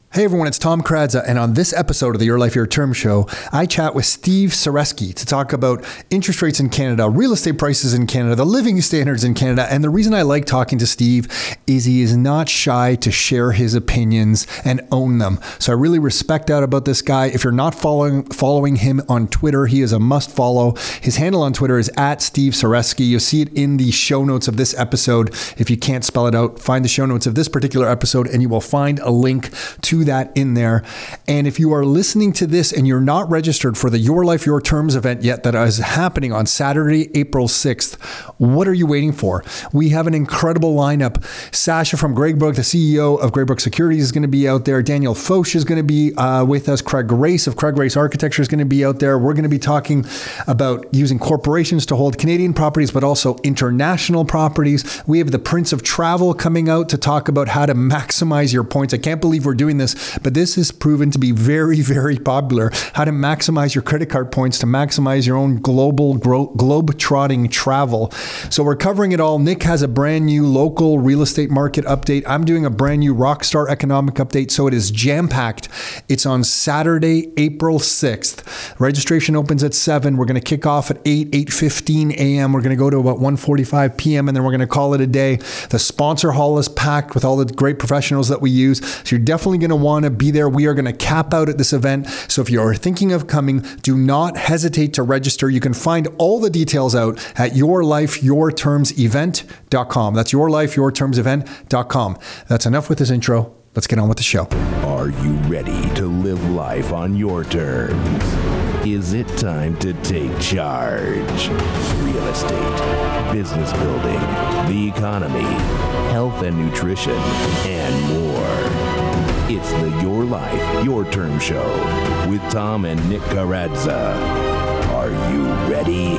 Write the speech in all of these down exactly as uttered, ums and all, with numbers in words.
Hey everyone, it's Tom Karadza, and on this episode of the Your Life, Your Term show, I chat with Steve Saresky to talk about interest rates in Canada, real estate prices in Canada, the living standards in Canada. And the reason I like talking to Steve is he is not shy to share his opinions and own them. So I really respect that about this guy. If you're not following following him on Twitter, he is a must follow. His handle on Twitter is at Steve Saresky. You'll see it in the show notes of this episode. If you can't spell it out, find the show notes of this particular episode and you will find a link to that in there. And if you are listening to this and you're not registered for the Your Life, Your Terms event yet that is happening on Saturday, April sixth, what are you waiting for? We have an incredible lineup. Sasha from Greybrook, the C E O of Greybrook Securities, is going to be out there. Daniel Foch is going to be uh, with us. Craig Race of Craig Race Architecture is going to be out there. We're going to be talking about using corporations to hold Canadian properties, but also international properties. We have the Prince of Travel coming out to talk about how to maximize your points. I can't believe we're doing this, but this has proven to be very, very popular. How to maximize your credit card points to maximize your own global gro- globe-trotting travel. So we're covering it all. Nick has a brand new local real estate market update. I'm doing a brand new Rockstar economic update. So it is jam-packed. It's on Saturday, April sixth. Registration opens at seven. We're going to kick off at eight, eight fifteen a.m. We're going to go to about one forty-five p.m. and then we're going to call it a day. The sponsor hall is packed with all the great professionals that we use. So you're definitely going to want to be there. We are going to cap out at this event. So if you are thinking of coming, do not hesitate to register. You can find all the details out at your life your terms event dot com. That's your life your terms event dot com. That's enough with this intro. Let's get on with the show. Are you ready to live life on your terms? Is it time to take charge? Real estate, business building, the economy, health and nutrition, and more. It's the Your Life, Your Term show with Tom and Nick Karadza. Are you ready?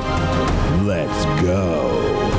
Let's go.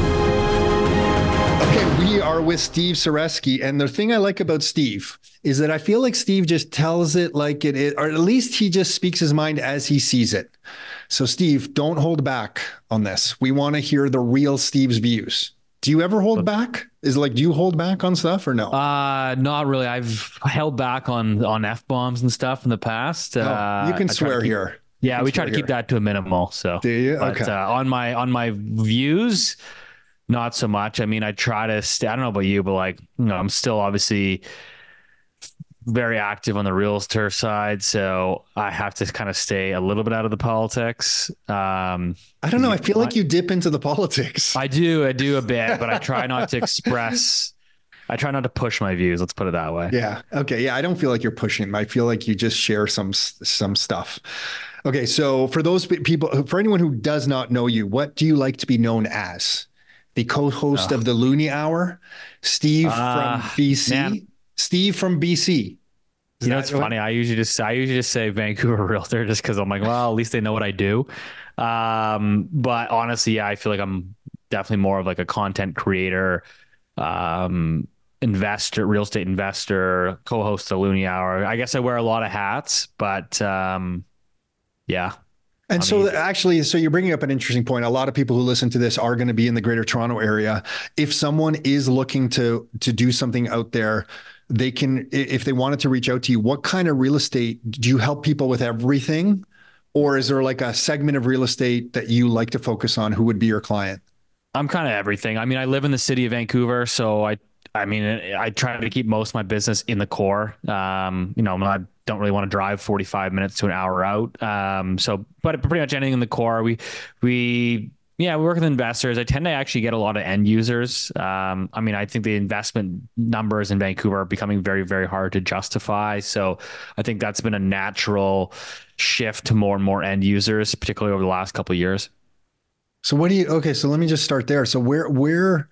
Okay, we are with Steve Saresky. And the thing I like about Steve is that I feel like Steve just tells it like it is, or at least he just speaks his mind as he sees it. So Steve, don't hold back on this. We want to hear the real Steve's views. Do you ever hold back? Is like, do you hold back on stuff or no? Uh, not really. I've held back on, on F-bombs and stuff in the past. Oh, uh, you can I swear keep, here. Yeah, can we try to keep here. that to a minimal. So, do you? But, okay. Uh, on my, on my views, not so much. I mean, I try to stay, I don't know about you, but like, you know, I'm still obviously very active on the realtor side. So I have to kind of stay a little bit out of the politics. Um, I don't know. I feel like you dip into the politics. I do. I do a bit, but I try not to express, I try not to push my views. Let's put it that way. Yeah. Okay. Yeah. I don't feel like you're pushing. I feel like you just share some, some stuff. Okay. So for those people, for anyone who does not know you, what do you like to be known as? The co-host oh. of the Loonie Hour, Steve uh, from B C. Man. Steve from B C. Is you know, it's funny. I usually just I usually just say Vancouver Realtor just because I'm like, well, at least they know what I do. Um, but honestly, yeah, I feel like I'm definitely more of like a content creator, um, investor, real estate investor, co-host of the Loonie Hour. I guess I wear a lot of hats, but um, yeah. And so actually, so you're bringing up an interesting point. A lot of people who listen to this are going to be in the Greater Toronto area. If someone is looking to to do something out there, they can, if they wanted to reach out to you, what kind of real estate do you help people with? Everything? Or is there like a segment of real estate that you like to focus on? Who would be your client? I'm kind of everything. I mean, I live in the city of Vancouver, so I I mean, I try to keep most of my business in the core. Um, you know, I don't really want to drive forty-five minutes to an hour out. Um, so, but pretty much anything in the core. We, we, yeah, we work with investors. I tend to actually get a lot of end users. Um, I mean, I think the investment numbers in Vancouver are becoming very, very hard to justify. So I think that's been a natural shift to more and more end users, particularly over the last couple of years. So what do you, okay, so let me just start there. So where, where,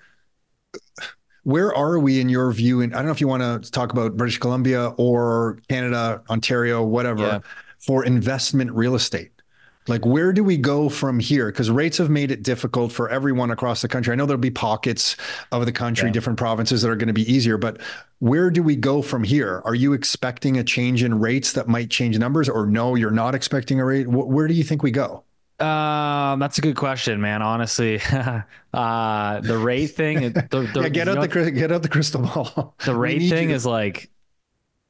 Where are we in your view? And I don't know if you want to talk about British Columbia or Canada, Ontario, whatever, yeah. for investment real estate. Like, where do we go from here? Because rates have made it difficult for everyone across the country. I know there'll be pockets of the country, yeah. different provinces that are going to be easier, but where do we go from here? Are you expecting a change in rates that might change numbers, or no, you're not expecting a rate? Where do you think we go? Um, that's a good question, man. Honestly, uh, the rate thing, the, the, yeah, get out the, get out the crystal ball. The rate thing you. is like,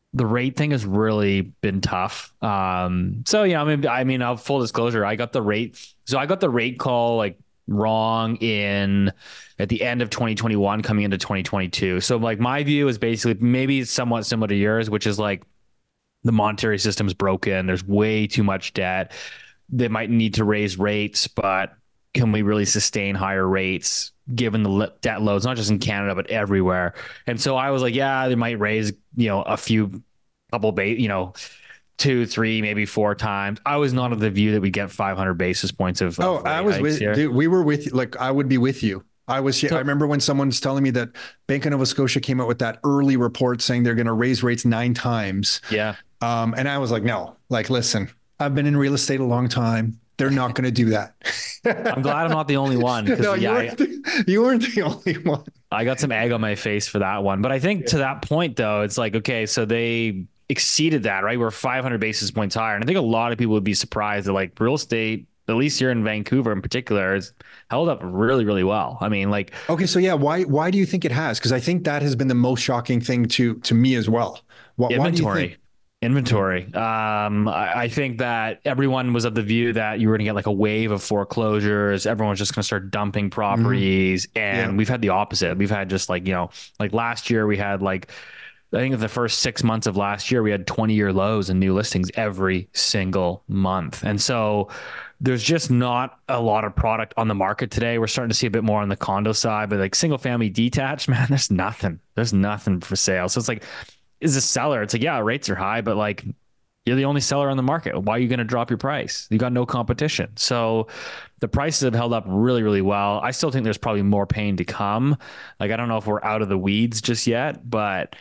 the rate thing has really been tough. Um, so yeah, I mean, I mean, I'll full disclosure, I got the rate. So I got the rate call like wrong in at the end of twenty twenty-one, coming into twenty twenty-two. So like my view is basically maybe somewhat similar to yours, which is like the monetary system's broken. There's way too much debt. They might need to raise rates, but can we really sustain higher rates given the debt loads, not just in Canada, but everywhere? And so I was like, yeah, they might raise, you know, a few, couple, ba- you know, two, three, maybe four times. I was not of the view that we get five hundred basis points of. Oh, of I was with, here. dude, we were with, like, I would be with you. I was, so, I remember when someone was telling me that Bank of Nova Scotia came out with that early report saying they're going to raise rates nine times. Yeah. Um, and I was like, no, like, listen, I've been in real estate a long time. They're not going to do that. I'm glad I'm not the only one. No, yeah, you, weren't the, you weren't the only one. I got some egg on my face for that one. But I think yeah. to that point, though, it's like, okay, so they exceeded that, right? We're five hundred basis points higher. And I think a lot of people would be surprised that like real estate, at least here in Vancouver in particular, is held up really, really well. I mean, like, okay, so yeah, why why do you think it has? Because I think that has been the most shocking thing to to me as well. Why, inventory. Why do you think? Inventory. Um, I, I think that everyone was of the view that you were going to get like a wave of foreclosures. Everyone's just going to start dumping properties. Mm-hmm. And yeah. we've had the opposite. We've had just like, you know, like last year we had like, I think the first six months of last year, we had twenty year lows in new listings every single month. And so there's just not a lot of product on the market today. We're starting to see a bit more on the condo side, but like single family detached, man, there's nothing. There's nothing for sale. So it's like, is a seller, it's like, yeah, rates are high, but like you're the only seller on the market. Why are you going to drop your price? You got no competition. So the prices have held up really, really well. I still think there's probably more pain to come. Like, I don't know if we're out of the weeds just yet, but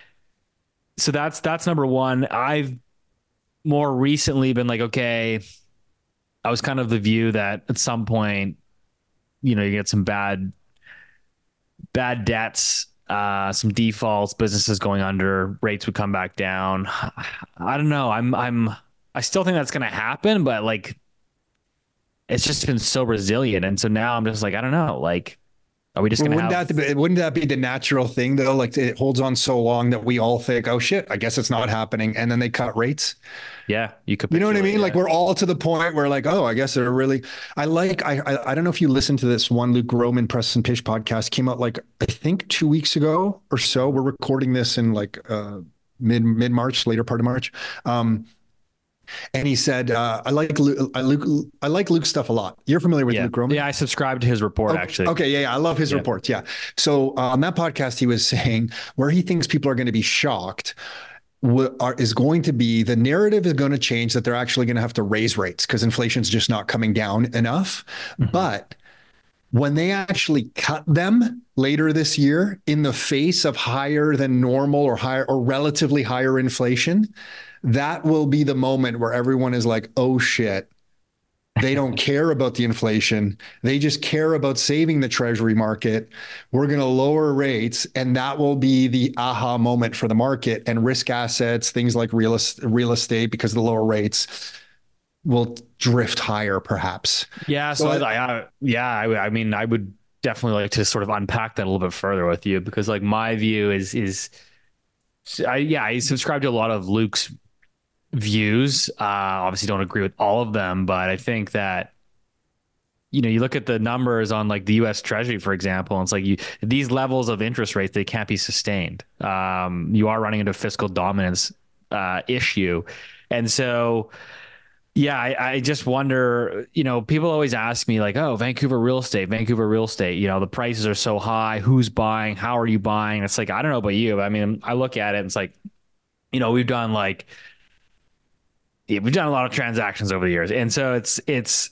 so that's, that's number one. I've more recently been like, okay, I was kind of the view that at some point, you know, you get some bad, bad debts, Uh, some defaults, businesses going under, rates would come back down. I don't know. I'm, I'm, I still think that's going to happen, but like, it's just been so resilient. And so now I'm just like, I don't know, like, are we just well, going to have... That be, wouldn't that be the natural thing though? Like it holds on so long that we all think, oh shit, I guess it's not happening. And then they cut rates. Yeah. You could, you know what I mean? Yeah. Like we're all to the point where like, oh, I guess they're really, I like, I, I, I don't know if you listened to this one, Luke Roman Press and Pitch podcast came out like, I think two weeks ago or so. We're recording this in like uh, mid, mid March, later part of March. Um, And he said, uh, I like Luke, I, Luke, I like Luke's stuff a lot. You're familiar with yeah. Luke Roman? Yeah, I subscribed to his report, okay, actually. Okay, yeah, yeah, I love his yeah. reports, yeah. So uh, on that podcast, he was saying where he thinks people are going to be shocked w- are, is going to be, the narrative is going to change that they're actually going to have to raise rates because inflation's just not coming down enough. Mm-hmm. But when they actually cut them later this year in the face of higher than normal or higher or relatively higher inflation, that will be the moment where everyone is like, oh shit, they don't care about the inflation. They just care about saving the treasury market. We're going to lower rates. And that will be the aha moment for the market, and risk assets, things like real, real estate, because of the lower rates, will drift higher perhaps. Yeah. So, so I, I, yeah, I, I mean, I would definitely like to sort of unpack that a little bit further with you, because like my view is, is I, yeah, I subscribe to a lot of Luke's views. Uh, obviously don't agree with all of them, but I think that, you know, you look at the numbers on like the U S Treasury, for example, and it's like you, these levels of interest rates, they can't be sustained. Um, you are running into a fiscal dominance uh, issue. And so, yeah, I, I just wonder, you know, people always ask me like, oh, Vancouver real estate, Vancouver real estate, you know, the prices are so high. Who's buying? How are you buying? It's like, I don't know about you, but I mean, I look at it and it's like, you know, we've done like, yeah, we've done a lot of transactions over the years. And so it's, it's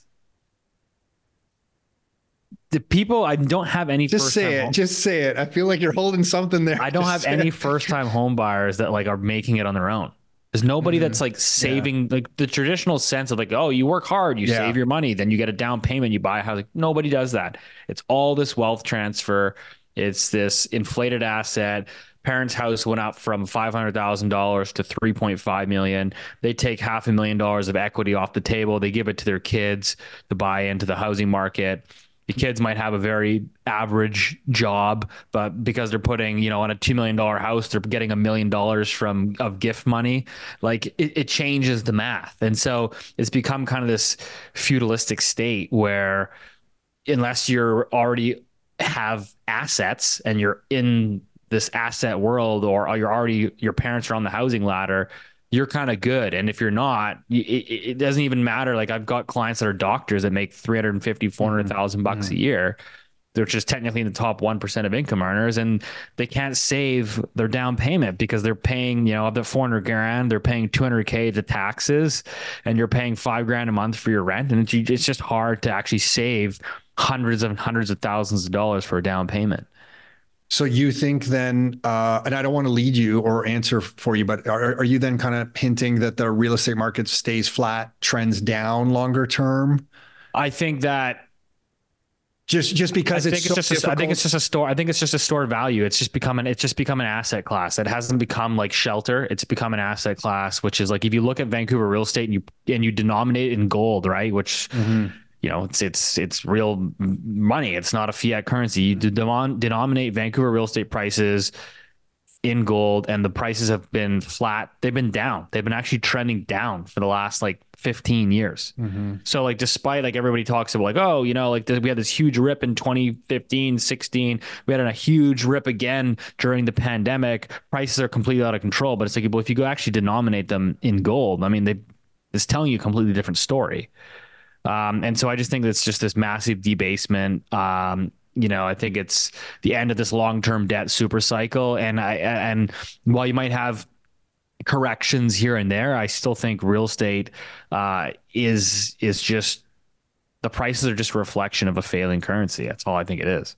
the people, I don't have any. Just say it. Home, just say it. I feel like you're holding something there. I don't just have any first time home buyers that like are making it on their own. There's nobody mm-hmm. that's like saving yeah. like the traditional sense of like, oh, you work hard, you yeah. save your money, then you get a down payment, you buy a house. Like, nobody does that. It's all this wealth transfer. It's this inflated asset. Parents' house went up from five hundred thousand dollars to three point five million dollars. They take half a million dollars of equity off the table. They give it to their kids to buy into the housing market. The kids might have a very average job, but because they're putting, you know, on a two million dollar house, they're getting a million dollars from of gift money. Like it, it changes the math. And so it's become kind of this feudalistic state where unless you're already have assets and you're in this asset world, or you're already, your parents are on the housing ladder, you're kind of good. And if you're not, it, it doesn't even matter. Like I've got clients that are doctors that make three hundred fifty, four hundred thousand bucks mm-hmm. a year. They're just technically in the top one percent of income earners, and they can't save their down payment because they're paying, you know, of the four hundred grand, they're paying two hundred K to taxes, and you're paying five grand a month for your rent. And it's, it's just hard to actually save hundreds and hundreds of thousands of dollars for a down payment. So you think then, uh, and I don't want to lead you or answer for you, but are, are you then kind of hinting that the real estate market stays flat, trends down longer term? I think that just just because I it's think so it's just a, I think it's just a store. I think it's just a stored value. It's just become an it's just become an asset class. It hasn't become like shelter. It's become an asset class, which is like if you look at Vancouver real estate and you and you denominate it in gold, right? Which mm-hmm. you know, it's it's it's real money. It's not a fiat currency. You denom- denominate Vancouver real estate prices in gold, and the prices have been flat. They've been down. They've been actually trending down for the last like fifteen years. Mm-hmm. So like, despite like everybody talks about like, oh, you know, like we had this huge rip in twenty fifteen, sixteen. We had a huge rip again during the pandemic. Prices are completely out of control. But it's like, well, if you go actually denominate them in gold, I mean, they it's telling you a completely different story. Um, and so I just think that's just this massive debasement. Um, you know, I think it's the end of this long-term debt super cycle. And I, and while you might have corrections here and there, I still think real estate, uh, is, is just, the prices are just a reflection of a failing currency. That's all I think it is.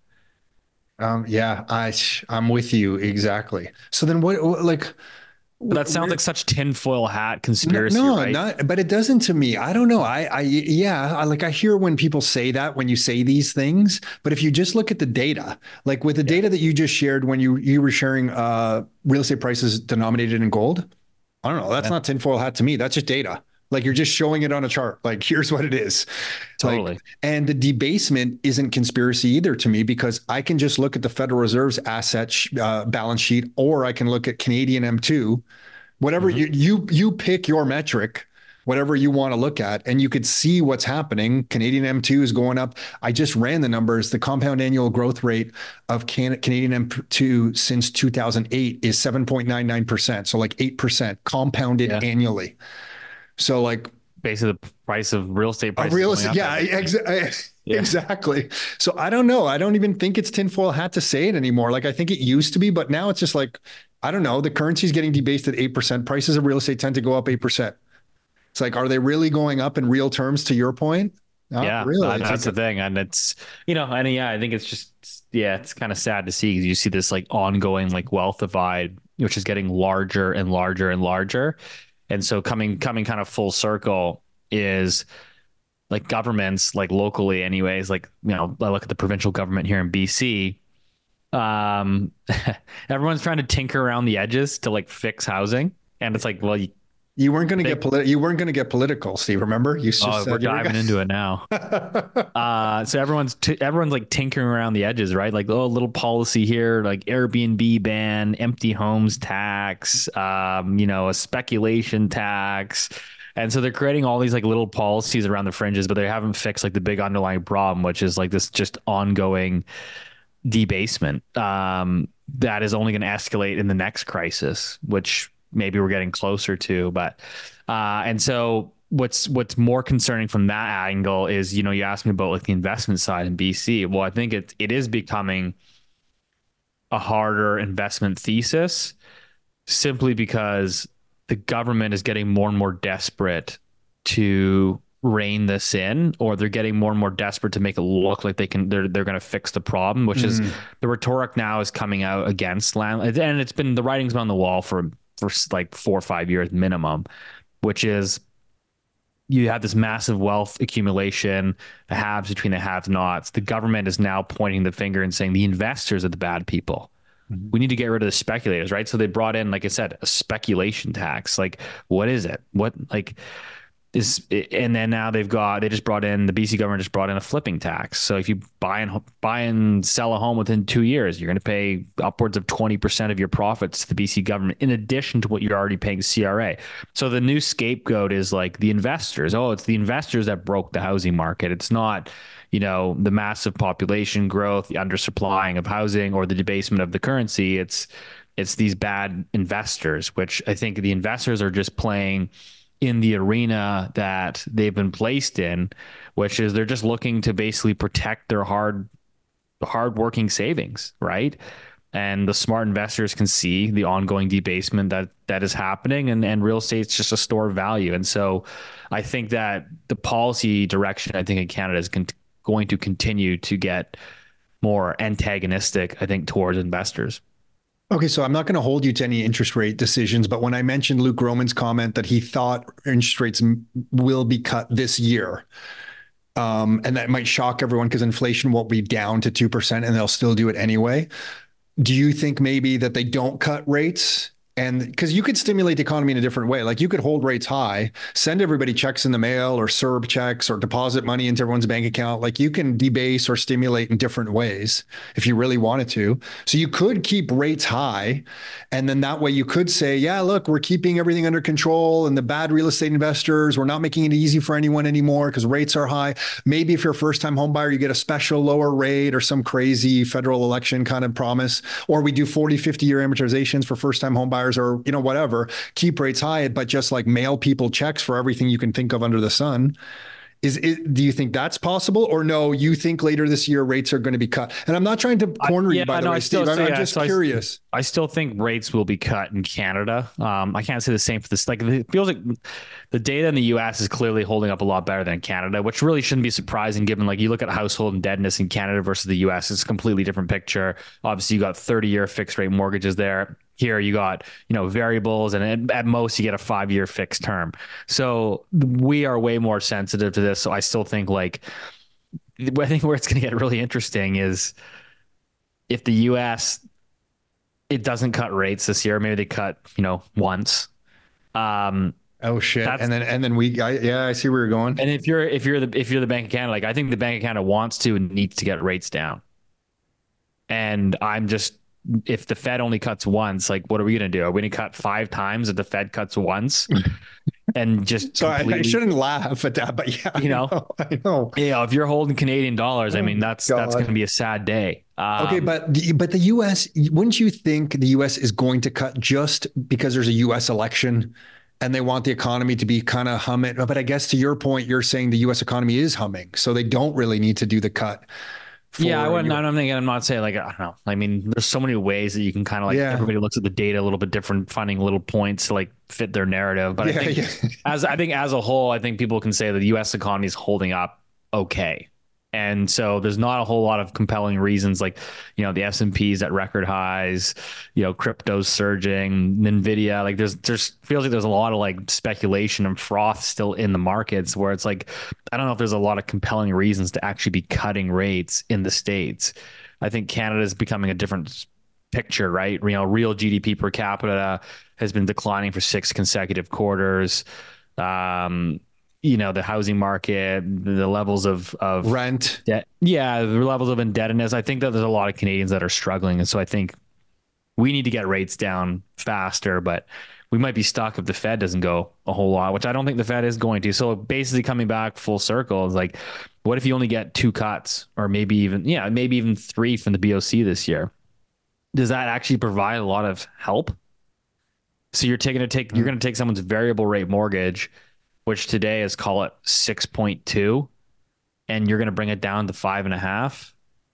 Um, yeah, I, I'm with you. Exactly. So then what, what like, But that sounds like such tinfoil hat conspiracy, no, right? Not, but it doesn't to me. I don't know. I, I, yeah, I, like I hear when people say that when you say these things, but if you just look at the data, like with the yeah. data that you just shared when you you were sharing uh, real estate prices denominated in gold, I don't know. That's yeah. not tinfoil hat to me. That's just data. Like you're just showing it on a chart. Like here's what it is. Totally. Like, and the debasement isn't conspiracy either to me, because I can just look at the Federal Reserve's asset sh- uh, balance sheet, or I can look at Canadian M two, whatever mm-hmm. you, you, you pick your metric, whatever you want to look at, and you could see what's happening. Canadian M two is going up. I just ran the numbers. The compound annual growth rate of Can- Canadian M two since two thousand eight is seven point nine nine percent. So like eight percent compounded yeah. annually. So like basically the price of real estate prices. Real estate, yeah, ex- yeah, exactly. So I don't know. I don't even think it's tinfoil hat to say it anymore. Like I think it used to be, but now it's just like, I don't know. The currency is getting debased at eight percent. Prices of real estate tend to go up eight percent. It's like, are they really going up in real terms to your point? Not yeah, really. Uh, that's the thing. And it's, you know, and yeah, I think it's just, yeah, it's kind of sad to see. You see this like ongoing like wealth divide, which is getting larger and larger and larger. And so coming coming kind of full circle is like governments, like locally anyways, like, you know, I look at the provincial government here in B C. Um, everyone's trying to tinker around the edges to like fix housing. And it's like, well, you, you weren't going to get politi- you weren't going to get political, Steve, remember? You just oh, said we're diving gonna- into it now. uh, so everyone's, t- everyone's like tinkering around the edges, right? Like, oh, little policy here, like Airbnb ban, empty homes tax, um, you know, a speculation tax. And so they're creating all these like little policies around the fringes, but they haven't fixed like the big underlying problem, which is like this just ongoing debasement um, that is only going to escalate in the next crisis, which maybe we're getting closer to. But uh, and so what's what's more concerning from that angle is, you know, you asked me about like the investment side in B C. Well, I think it it is becoming a harder investment thesis simply because the government is getting more and more desperate to rein this in, or they're getting more and more desperate to make it look like they can they're they're going to fix the problem, which mm. is the rhetoric now is coming out against land, and it's been the writing's been on the wall for for like four or five years minimum, which is you have this massive wealth accumulation, the haves between the have-nots. The government is now pointing the finger and saying the investors are the bad people. Mm-hmm. We need to get rid of the speculators, right? So they brought in, like I said, a speculation tax. Like, what is it? What like This, and then now they've got, they just brought in, the B C government just brought in a flipping tax. So if you buy and buy and sell a home within two years, you're going to pay upwards of twenty percent of your profits to the B C government, in addition to what you're already paying C R A. So the new scapegoat is like the investors. Oh, it's the investors that broke the housing market. It's not, you know, the massive population growth, the undersupplying of housing, or the debasement of the currency. It's, it's these bad investors, which I think the investors are just playing in the arena that they've been placed in, which is they're just looking to basically protect their hard, hard-working savings, right? And the smart investors can see the ongoing debasement that that is happening, and, and real estate's just a store of value. And so I think that the policy direction, I think, in Canada is con- going to continue to get more antagonistic, I think, towards investors. Okay, so I'm not going to hold you to any interest rate decisions, but when I mentioned Luke Roman's comment that he thought interest rates m- will be cut this year, um, and that might shock everyone because inflation won't be down to two percent and they'll still do it anyway. Do you think maybe that they don't cut rates? And because you could stimulate the economy in a different way, like you could hold rates high, send everybody checks in the mail or C E R B checks or deposit money into everyone's bank account. Like you can debase or stimulate in different ways if you really wanted to. So you could keep rates high. And then that way you could say, yeah, look, we're keeping everything under control, and the bad real estate investors, we're not making it easy for anyone anymore because rates are high. Maybe if you're a first time home buyer, you get a special lower rate or some crazy federal election kind of promise, or we do forty, fifty year amortizations for first time home buyers, or, you know, whatever, keep rates high, but just like mail people checks for everything you can think of under the sun. Is it, do you think that's possible, or no, you think later this year rates are going to be cut? And I'm not trying to corner I, yeah, you, by the no, way, Steve. I'm, I'm just so curious. I, I still think rates will be cut in Canada. Um, I can't say the same for this. Like, it feels like the data in the U S is clearly holding up a lot better than in Canada, which really shouldn't be surprising given, like, you look at household indebtedness in Canada versus the U S, it's a completely different picture. Obviously, you got thirty year fixed rate mortgages there. Here you got, you know, variables, and at, at most you get a five year fixed term. So we are way more sensitive to this. So I still think, like, I think where it's going to get really interesting is if the U S, it doesn't cut rates this year. Maybe they cut, you know, once. Um, oh shit! And then and then we, I, yeah, I see where you're going. And if you're if you're the if you're the Bank of Canada, like, I think the Bank of Canada wants to and needs to get rates down. And I'm just, if the Fed only cuts once, like, what are we going to do? Are we going to cut five times if the Fed cuts once? And just so I, I shouldn't laugh at that, but yeah, you know, I know. I know. Yeah, if you're holding Canadian dollars, I mean, that's God. that's going to be a sad day. Um, okay, but the, but the U S, wouldn't you think the U S is going to cut just because there's a U S election and they want the economy to be kind of humming? But I guess to your point, you're saying the U S economy is humming, so they don't really need to do the cut. Yeah, I wouldn't. I'm thinking. I'm not saying, like, I don't know. I mean, there's so many ways that you can kind of, like, yeah. everybody looks at the data a little bit different, finding little points to, like, fit their narrative. But yeah, I think yeah. as I think as a whole, I think people can say that the U S economy is holding up okay. And so there's not a whole lot of compelling reasons, like, you know, the S and P's at record highs, you know, crypto's surging, Nvidia, like there's, there's feels like there's a lot of, like, speculation and froth still in the markets, where it's like, I don't know if there's a lot of compelling reasons to actually be cutting rates in the States. I think Canada is becoming a different picture, right? You know, real G D P per capita has been declining for six consecutive quarters. Um, you know, the housing market, the levels of, of rent. Debt. Yeah. The levels of indebtedness. I think that there's a lot of Canadians that are struggling. And so I think we need to get rates down faster, but we might be stuck if the Fed doesn't go a whole lot, which I don't think the Fed is going to. So basically coming back full circle is like, what if you only get two cuts, or maybe even, yeah, maybe even three from the B O C this year? Does that actually provide a lot of help? So you're taking to take, you're going to take someone's variable rate mortgage, which today is, call it six point two, and you're going to bring it down to five and a half.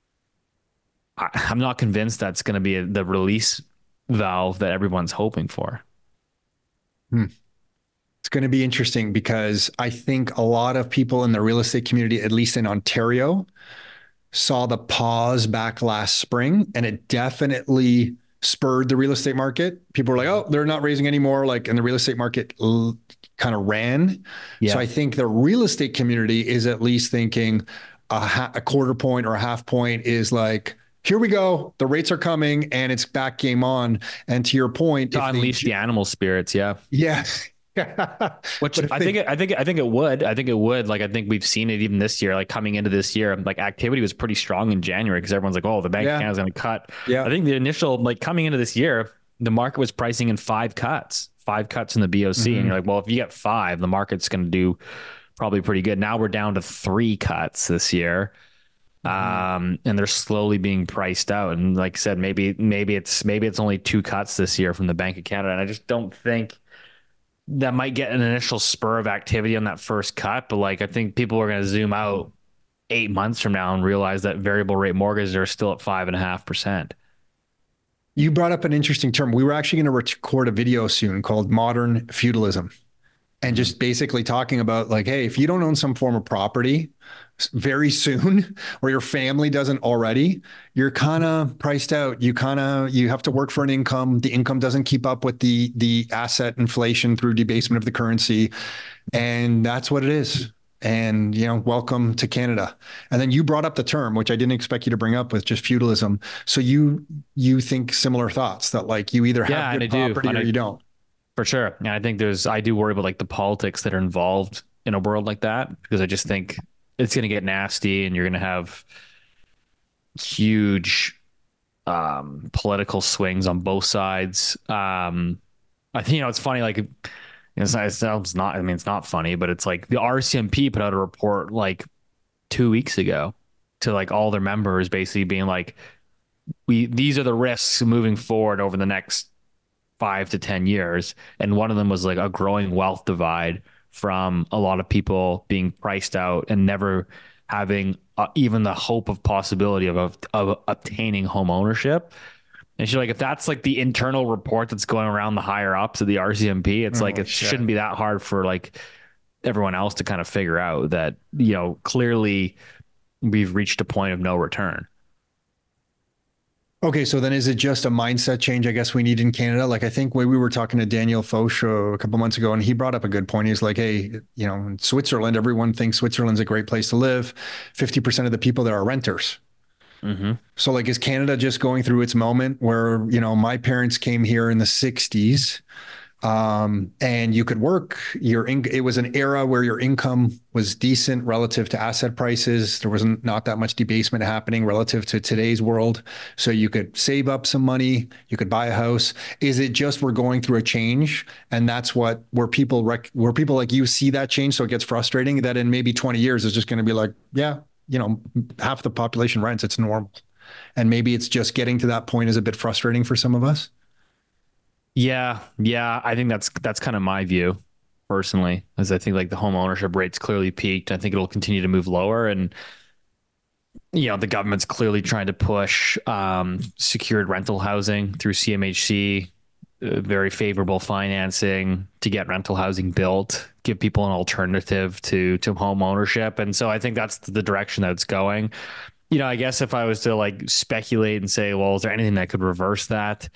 I, I'm not convinced that's going to be a, the release valve that everyone's hoping for. Hmm. It's going to be interesting because I think a lot of people in the real estate community, at least in Ontario, saw the pause back last spring, and it definitely spurred the real estate market. People were like, oh, they're not raising anymore. Like, and the real estate market l- kind of ran. Yeah. So I think the real estate community is at least thinking a, ha- a quarter point or a half point is like, here we go. The rates are coming and it's back game on. And to your point, to unleash the, the animal spirits. Yeah. Yeah. Which But if I they, think, it, I think, I think it would. I think it would. Like, I think we've seen it even this year. Like coming into this year, like activity was pretty strong in January because everyone's like, "Oh, the Bank of yeah, Canada's going to cut." yeah. I think the initial, like coming into this year, the market was pricing in five cuts, five cuts in the B O C, and hmm you're like, "Well, if you get five, the market's going to do probably pretty good." Now we're down to three cuts this year, hmm um, and they're slowly being priced out. And like I said, maybe maybe it's maybe it's only two cuts this year from the Bank of Canada, and I just don't think that might get an initial spur of activity on that first cut. But like, I think people are going to zoom out eight months from now and realize that variable rate mortgages are still at five and a half percent. You brought up an interesting term. We were actually going to record a video soon called Modern Feudalism, and Mm-hmm. just basically talking about like, hey, if you don't own some form of property very soon, or your family doesn't already, you're kind of priced out. You kind of you have to work for an income. The income doesn't keep up with the the asset inflation through debasement of the currency, and that's what it is. And you know, welcome to Canada. And then you brought up the term, which I didn't expect you to bring up, with just feudalism. So you you think similar thoughts that like you either have Yeah, and I good do. property And or I, you don't. for sure. And I think there's, I do worry about like the politics that are involved in a world like that because I just think it's going to get nasty and you're going to have huge um, political swings on both sides. Um, I think, you know, it's funny, like, it's not, it sounds not, I mean, it's not funny, but it's like the R C M P put out a report like two weeks ago to like all their members basically being like, we, these are the risks moving forward over the next five to ten years. And one of them was like a growing wealth divide from a lot of people being priced out and never having uh, even the hope of possibility of, of, of obtaining home ownership. And she's like, if that's like the internal report that's going around the higher ups of the R C M P, it's like, Oh, it shit. shouldn't be that hard for like everyone else to kind of figure out that, you know, clearly we've reached a point of no return. Okay, so then is it just a mindset change, I guess, we need in Canada? Like, I think when we were talking to Daniel Foch a couple months ago, and he brought up a good point. He's like, hey, you know, in Switzerland, everyone thinks Switzerland's a great place to live. fifty percent of the people there are renters. Mm-hmm. So, like, is Canada just going through its moment where, you know, my parents came here in the sixties, um, and you could work your in- it was an era where your income was decent relative to asset prices. There wasn't not that much debasement happening relative to today's world. So you could save up some money, you could buy a house. Is it just we're going through a change, and that's what where people rec- where people like you see that change, so it gets frustrating that in maybe twenty years it's just going to be like, yeah, you know, half the population rents, it's normal. And maybe it's just getting to that point is a bit frustrating for some of us. Yeah, yeah, I think that's that's kind of my view personally, as I think like the home ownership rate's clearly peaked. I think it'll continue to move lower, and you know the government's clearly trying to push um, secured rental housing through C M H C, uh, very favorable financing to get rental housing built, give people an alternative to to home ownership, and so I think that's the direction that it's going. You know, I guess if I was to like speculate and say, well, is there anything that could reverse that?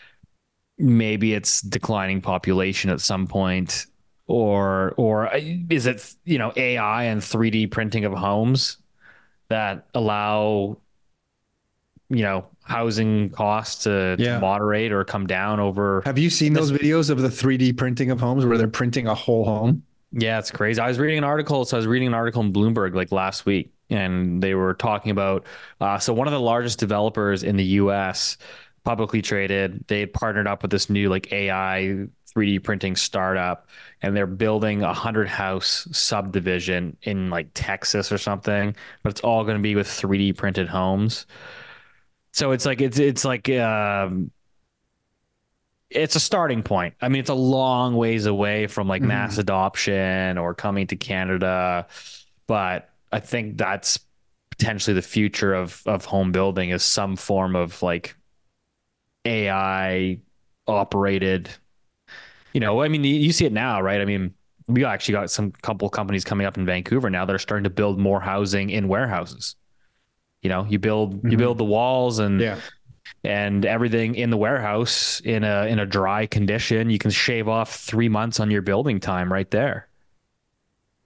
Maybe it's declining population at some point, or or is it, you know, A I and three D printing of homes that allow, you know, housing costs to, to Yeah. moderate or come down over Have you seen this. those videos of the three D printing of homes where they're printing a whole home? Yeah, it's crazy. I was reading an article. So I was reading an article in Bloomberg like last week, and they were talking about uh, so one of the largest developers in the U S, publicly traded, they partnered up with this new like A I three D printing startup, and they're building a hundred house subdivision in like Texas or something, but it's all going to be with three D printed homes. So it's like it's it's like um, it's a starting point. I mean, it's a long ways away from like mass Mhm. adoption or coming to Canada, but I think that's potentially the future of of home building is some form of like A I operated. You know, I mean, you, you see it now, right? I mean, we actually got some couple companies coming up in Vancouver now that are starting to build more housing in warehouses. You know, you build you Mhm. build the walls and Yeah. and everything in the warehouse in a in a dry condition. You can shave off three months on your building time right there.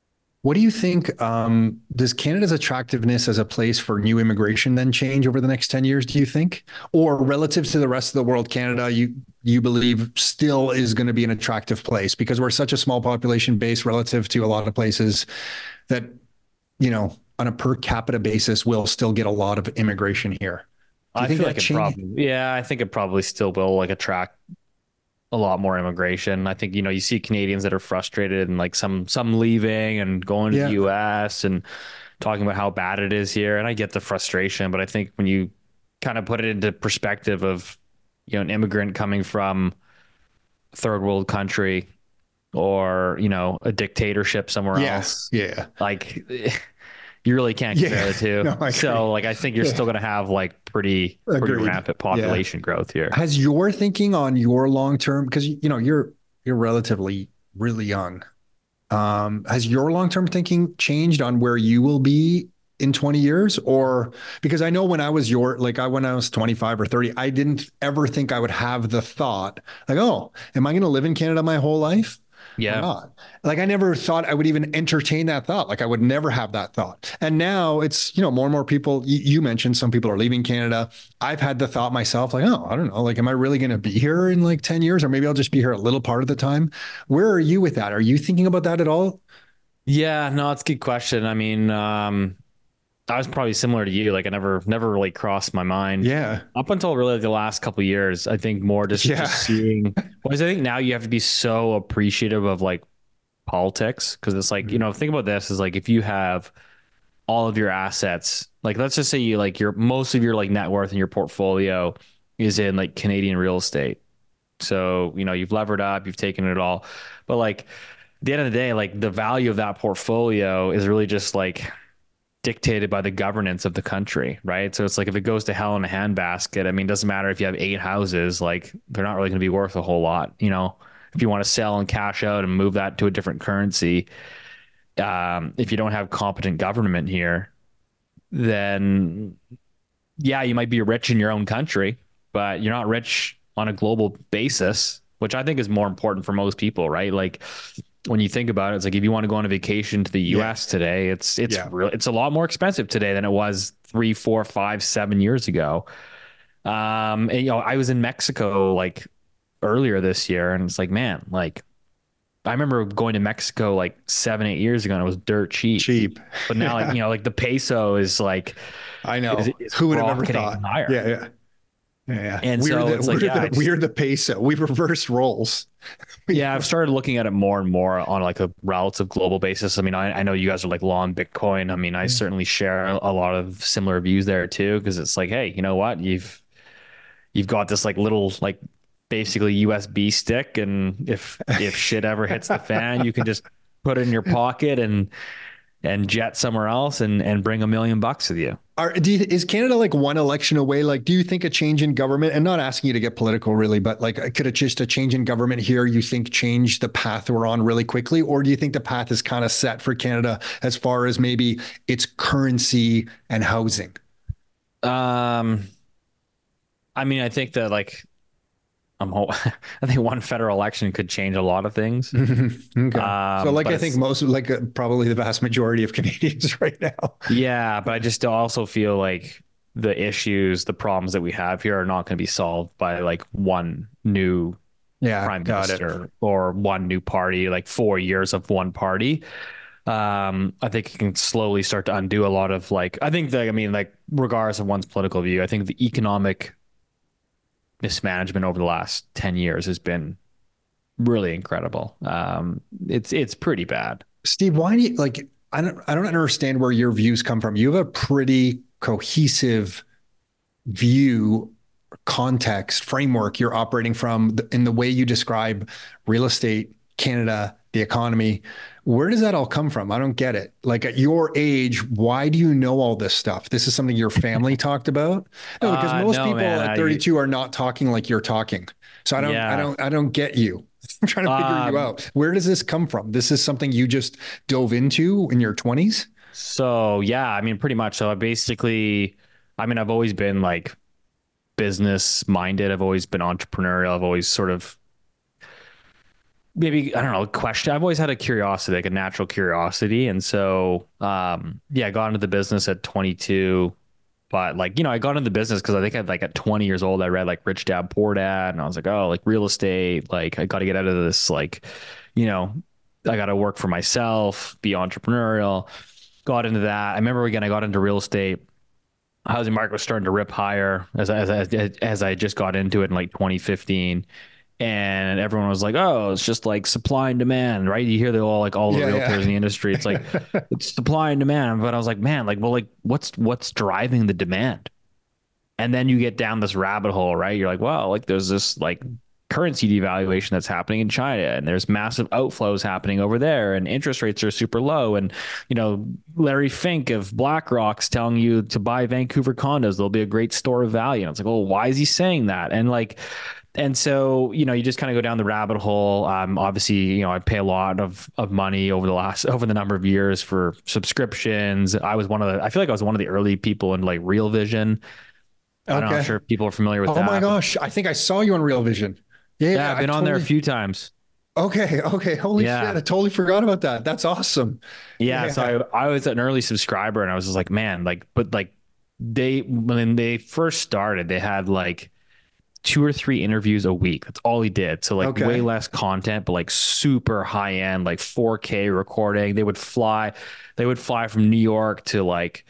What do you think? Um, does Canada's attractiveness as a place for new immigration then change over the next ten years, do you think? Or relative to the rest of the world, Canada, you you believe still is going to be an attractive place because we're such a small population base relative to a lot of places that, you know, on a per capita basis, we'll still get a lot of immigration here. Do you I think feel that like it change- probably, yeah, I think it probably still will like attract a lot more immigration. I think, you know, you see Canadians that are frustrated and like some, some leaving and going to Yeah. the U S and talking about how bad it is here. And I get the frustration, but I think when you kind of put it into perspective of, you know, an immigrant coming from a third world country or, you know, a dictatorship somewhere Yeah. else, Yeah. like you really can't Yeah. compare the two. No, I agree. So like, I think you're Yeah. still going to have like pretty, pretty Agreed. rampant population growth here. Has your thinking on your long term, because you know you're you're relatively really young, um, has your long term thinking changed on where you will be in twenty years? Or because I know when I was your like I when I was twenty-five or thirty, I didn't ever think I would have the thought like, oh, am I going to live in Canada my whole life? Yeah. Or not. Like I never thought I would even entertain that thought. Like I would never have that thought. And now it's, you know, more and more people, you, you mentioned some people are leaving Canada. I've had the thought myself, like, oh, I don't know, like, am I really going to be here in like ten years? Or maybe I'll just be here a little part of the time. Where are you with that? Are you thinking about that at all? Yeah, no, it's a good question. I mean, um, I was probably similar to you. Like I never, never really crossed my mind. Yeah. Up until really the last couple of years, I think more just, Yeah. just seeing, because I think now you have to be so appreciative of like politics. Cause it's like, you know, think about this is like, if you have all of your assets, like, let's just say you like your, most of your like net worth and your portfolio is in like Canadian real estate. So, you know, you've levered up, you've taken it all, but like at the end of the day, like the value of that portfolio is really just like dictated by the governance of the country, right? So it's like if it goes to hell in a handbasket, I mean, it doesn't matter if you have eight houses, like they're not really going to be worth a whole lot. You know, if you want to sell and cash out and move that to a different currency, um, if you don't have competent government here, then yeah, you might be rich in your own country, but you're not rich on a global basis, which I think is more important for most people, right? Like when you think about it, it's like if you want to go on a vacation to the U S yeah. today, it's it's Yeah. real it's a lot more expensive today than it was three, four, five, seven years ago. Um, and, you know, I was in Mexico like earlier this year, and it's like, man, like I remember going to Mexico like seven, eight years ago, and it was dirt cheap. Cheap. But now, Yeah. like you know, like the peso is like, I know. is, is Who would have ever rocketing thought? higher. Yeah. Yeah. Yeah. And we're so the, it's like, we're, yeah, the, it's- we're the peso. We reverse roles. Yeah, I've started looking at it more and more on like a relative global basis. I mean, I, I know you guys are like long Bitcoin. I mean, I certainly share a lot of similar views there too, because it's like, hey, you know what? You've you've got this like little like basically U S B stick, and if if shit ever hits the fan, you can just put it in your pocket and and jet somewhere else and and bring a million bucks with you. Are, do you, is Canada like one election away? Like, do you think a change in government, and not asking you to get political really, but like, could it just a change in government here, you think change the path we're on really quickly? Or do you think the path is kind of set for Canada as far as maybe its currency and housing? Um, I mean, I think that like, I'm ho- I think one federal election could change a lot of things. Okay. Um, so like, but I think it's- most, like uh, probably the vast majority of Canadians right now. Yeah, but I just also feel like the issues, the problems that we have here are not going to be solved by like one new Yeah. prime Got minister it. or one new party, like four years of one party. Um, I think it can slowly start to undo a lot of like, I think that, I mean, like regardless of one's political view, I think the economic mismanagement over the last ten years has been really incredible. Um, it's, it's pretty bad. Steve, why do you like, I don't, I don't understand where your views come from. You have a pretty cohesive view, context, framework you're operating from in the way you describe real estate, Canada, the economy. Where does that all come from? I don't get it. Like at your age, why do you know all this stuff? This is something your family talked about? No, because Uh, most no, people man, at I- thirty-two are not talking like you're talking. So I don't, Yeah. I don't, I don't get you. I'm trying to figure Um, you out. Where does this come from? This is something you just dove into in your twenties? So yeah, I mean, pretty much. So I basically, I mean, I've always been like business minded. I've always been entrepreneurial. I've always sort of maybe, I don't know, question. I've always had a curiosity, like a natural curiosity. And so, um, yeah, I got into the business at twenty-two, but like, you know, I got into the business because I think I'd like at twenty years old, I read like Rich Dad Poor Dad, and I was like, oh, like real estate, like I got to get out of this, like, you know, I got to work for myself, be entrepreneurial. Got into that. I remember again, I got into real estate. Housing market was starting to rip higher as as as, as I just got into it in like twenty fifteen. And everyone was like, "Oh, it's just like supply and demand, right?" You hear the all like all the Yeah, realtors yeah. in the industry. It's like it's supply and demand. But I was like, man, like, well, like, what's what's driving the demand? And then you get down this rabbit hole, right? You're like, well, like there's this like currency devaluation that's happening in China, and there's massive outflows happening over there, and interest rates are super low. And you know, Larry Fink of BlackRock's telling you to buy Vancouver condos; they'll be a great store of value. And it's like, well, why is he saying that? And like, and so, you know, you just kind of go down the rabbit hole. Um, obviously, you know, I pay a lot of, of money over the last, over the number of years for subscriptions. I was one of the, I feel like I was one of the early people in like Real Vision. I'm not Okay. sure if people are familiar with Oh that. my but- gosh. I think I saw you on Real Vision. Yeah. yeah, I've I been on there a totally- few times. Okay. Okay. Holy Yeah. shit. I totally forgot about that. That's awesome. Yeah, so I, I was an early subscriber, and I was just like, man, like, but like they, when they first started, they had like two or three interviews a week. That's all he did. So like Okay. way less content, but like super high end, like four K recording. They would fly, they would fly from New York to like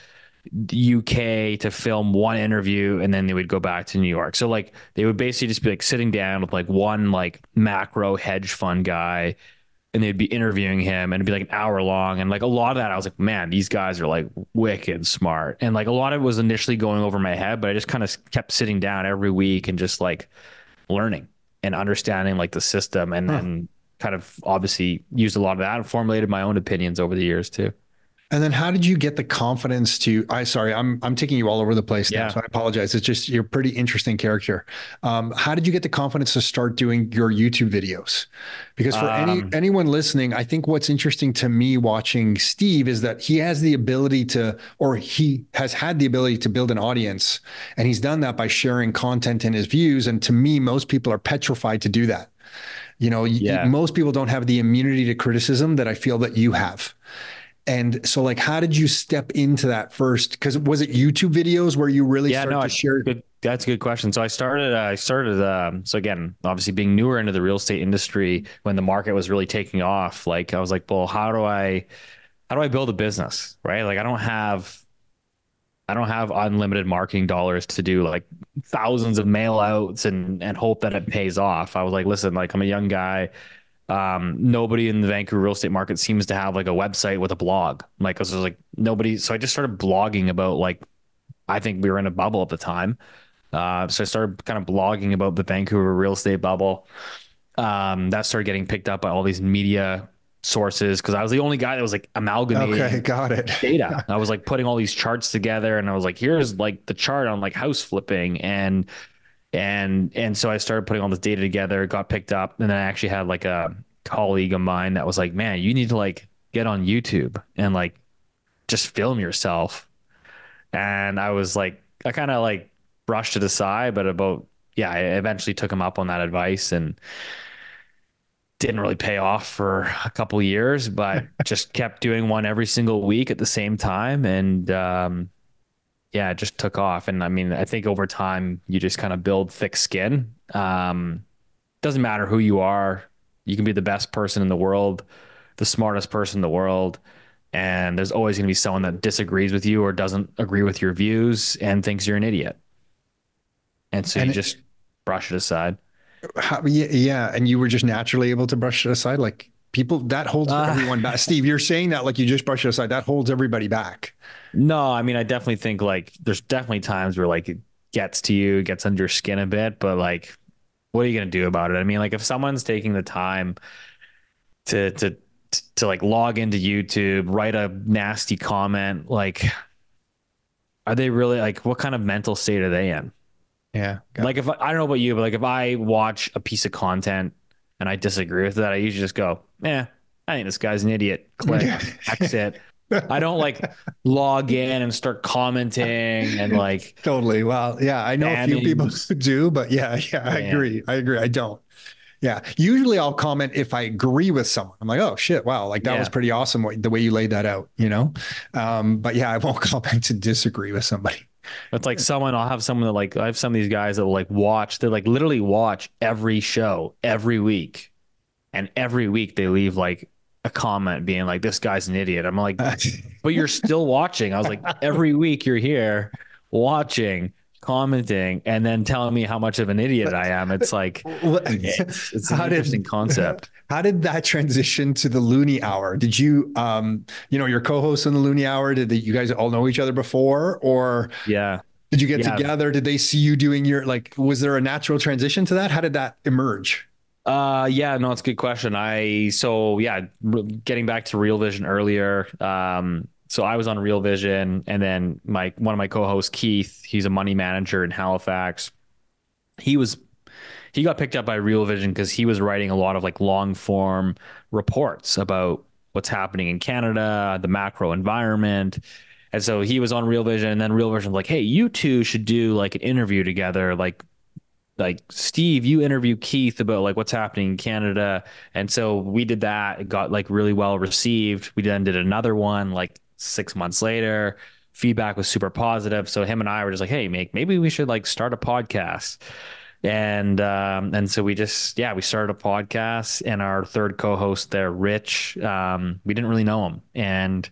U K to film one interview, and then they would go back to New York. So like they would basically just be like sitting down with like one like macro hedge fund guy, and they'd be interviewing him, and it'd be like an hour long. And like a lot of that, I was like, man, these guys are like wicked smart. And like a lot of it was initially going over my head, but I just kind of kept sitting down every week and just like learning and understanding like the system, and then kind of obviously used a lot of that and formulated my own opinions over the years too. And then how did you get the confidence to, I sorry, I'm, I'm taking you all over the place now, Yeah. so I apologize. It's just, you're a pretty interesting character. Um, how did you get the confidence to start doing your YouTube videos? Because for any, Um, anyone listening, I think what's interesting to me watching Steve is that he has the ability to, or he has had the ability to build an audience, and he's done that by sharing content and his views. And to me, most people are petrified to do that. You know, y- Yeah. most people don't have the immunity to criticism that I feel that you have. And so like, how did you step into that first? Because was it YouTube videos where you really Yeah, started no, to I- share? good. That's a good question. So I started, uh, I started, um, so again, obviously being newer into the real estate industry when the market was really taking off, like I was like, well, how do I, how do I build a business? Right. Like I don't have, I don't have unlimited marketing dollars to do like thousands of mail outs and, and hope that it pays off. I was like, listen, like I'm a young guy. Um, nobody in the Vancouver real estate market seems to have like a website with a blog. Like, I was like nobody. So I just started blogging about like, I think we were in a bubble at the time. Uh, so I started kind of blogging about the Vancouver real estate bubble. Um, that started getting picked up by all these media sources because I was the only guy that was like amalgamating Okay, got it. data. I was like putting all these charts together, and I was like, here's like the chart on like house flipping, and and and so I started putting all this data together. It got picked up, and then I actually had like a colleague of mine that was like, man, you need to like get on YouTube and like just film yourself. And I was like, I kind of like brushed it aside, but about, yeah, I eventually took him up on that advice, and didn't really pay off for a couple years, but just kept doing one every single week at the same time. And, um, yeah, it just took off. And I mean, I think over time you just kind of build thick skin. Um, doesn't matter who you are. You can be the best person in the world, the smartest person in the world. And there's always going to be someone that disagrees with you or doesn't agree with your views and thinks you're an idiot. And so And you it- just brush it aside. How, yeah, yeah, and you were just naturally able to brush it aside. Like people, that holds Uh, everyone back. Steve, you're saying that like you just brush it aside. That holds everybody back. No, I mean, I definitely think like there's definitely times where like it gets to you, gets under your skin a bit, but like, what are you going to do about it? I mean, like if someone's taking the time to, to, to like log into YouTube, write a nasty comment, like, are they really like, what kind of mental state are they in? Yeah. Like if I don't know about you, but like if I watch a piece of content and I disagree with that, I usually just go, "Yeah, I think this guy's an idiot." Click, exit. I don't like log in and start commenting and like, Totally. Well, yeah, I know a few Banning- people who do, but yeah, yeah, I Yeah. agree. I agree. I don't. Yeah. Usually I'll comment if I agree with someone. I'm like, oh shit, wow, like that Yeah. was pretty awesome what, the way you laid that out, you know? Um, but yeah, I won't comment to disagree with somebody. It's like someone, I'll have someone that like, I have some of these guys that will like watch, they like literally watch every show every week. And every week they leave like a comment being like, this guy's an idiot. I'm like, but you're still watching. I was like, every week you're here watching, commenting, and then telling me how much of an idiot I am. It's like, it's, it's an How interesting did, concept. How did that transition to the Looney Hour? Did you, um, you know, your co-host on the Looney Hour, did the, you guys all know each other before, or Yeah. did you get Yeah. together? Did they see you doing your, like, was there a natural transition to that? How did that emerge? Uh, yeah, no, it's a good question. I, so yeah, r- getting back to Real Vision earlier. Um, so I was on Real Vision, and then my, one of my co-hosts, Keith, he's a money manager in Halifax. He was, he got picked up by Real Vision because he was writing a lot of like long form reports about what's happening in Canada, the macro environment. And so he was on Real Vision, and then Real Vision was like, hey, you two should do like an interview together. Like, like Steve, you interview Keith about like what's happening in Canada. And so we did that. It got like really well received. We then did another one like six months later. Feedback was super positive. So him and I were just like, hey, make maybe we should like start a podcast. And um, and so we just, yeah, we started a podcast, and our third co-host there, Rich, um, we didn't really know him. And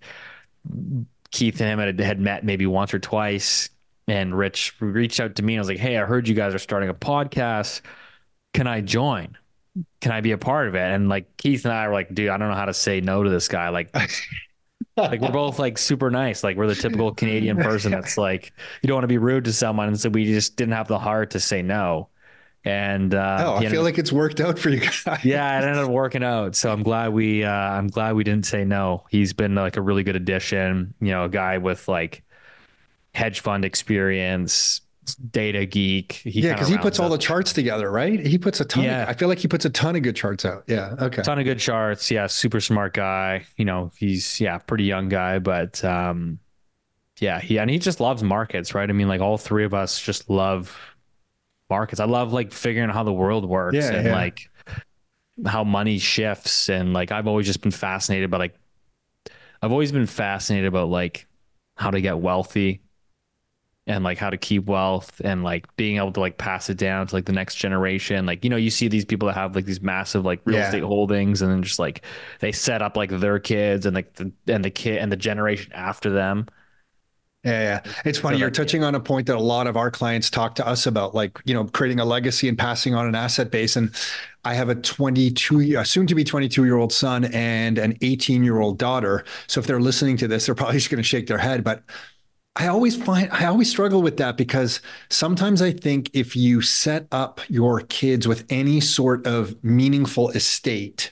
Keith and him had, had met maybe once or twice. And Rich reached out to me and I was like, hey, I heard you guys are starting a podcast. Can I join? Can I be a part of it? And like Keith and I were like, dude, I don't know how to say no to this guy. Like, like we're both like super nice. Like we're the typical Canadian person that's like, you don't want to be rude to someone. And so we just didn't have the heart to say no. And uh, Oh, I he feel ended- like it's worked out for you guys. yeah, it ended up working out. So I'm glad we, uh, I'm glad we didn't say no. He's been like a really good addition, you know, a guy with like hedge fund experience, data geek. He Yeah, kinda because he rounds puts all up the charts together, right? He puts a ton. Yeah. Of, I feel like he puts a ton of good charts out. Yeah. Okay. ton of good charts. Yeah, super smart guy. You know, he's yeah, pretty young guy, but um, yeah, he and he just loves markets, right? I mean, like all three of us just love markets. I love like figuring out how the world works Yeah, and yeah. like how money shifts, and like I've always just been fascinated by like I've always been fascinated about like how to get wealthy and like how to keep wealth and like being able to like pass it down to like the next generation. Like, you know, you see these people that have like these massive like real Yeah. estate holdings, and then just like they set up like their kids and like the and the kid and the generation after them. Yeah, yeah. It's funny. So You're that- touching on a point that a lot of our clients talk to us about, like, you know, creating a legacy and passing on an asset base. And I have a twenty-two, a soon to be twenty-two year old son and an eighteen year old daughter. So if they're listening to this, they're probably just going to shake their head. But I always find, I always struggle with that, because sometimes I think if you set up your kids with any sort of meaningful estate,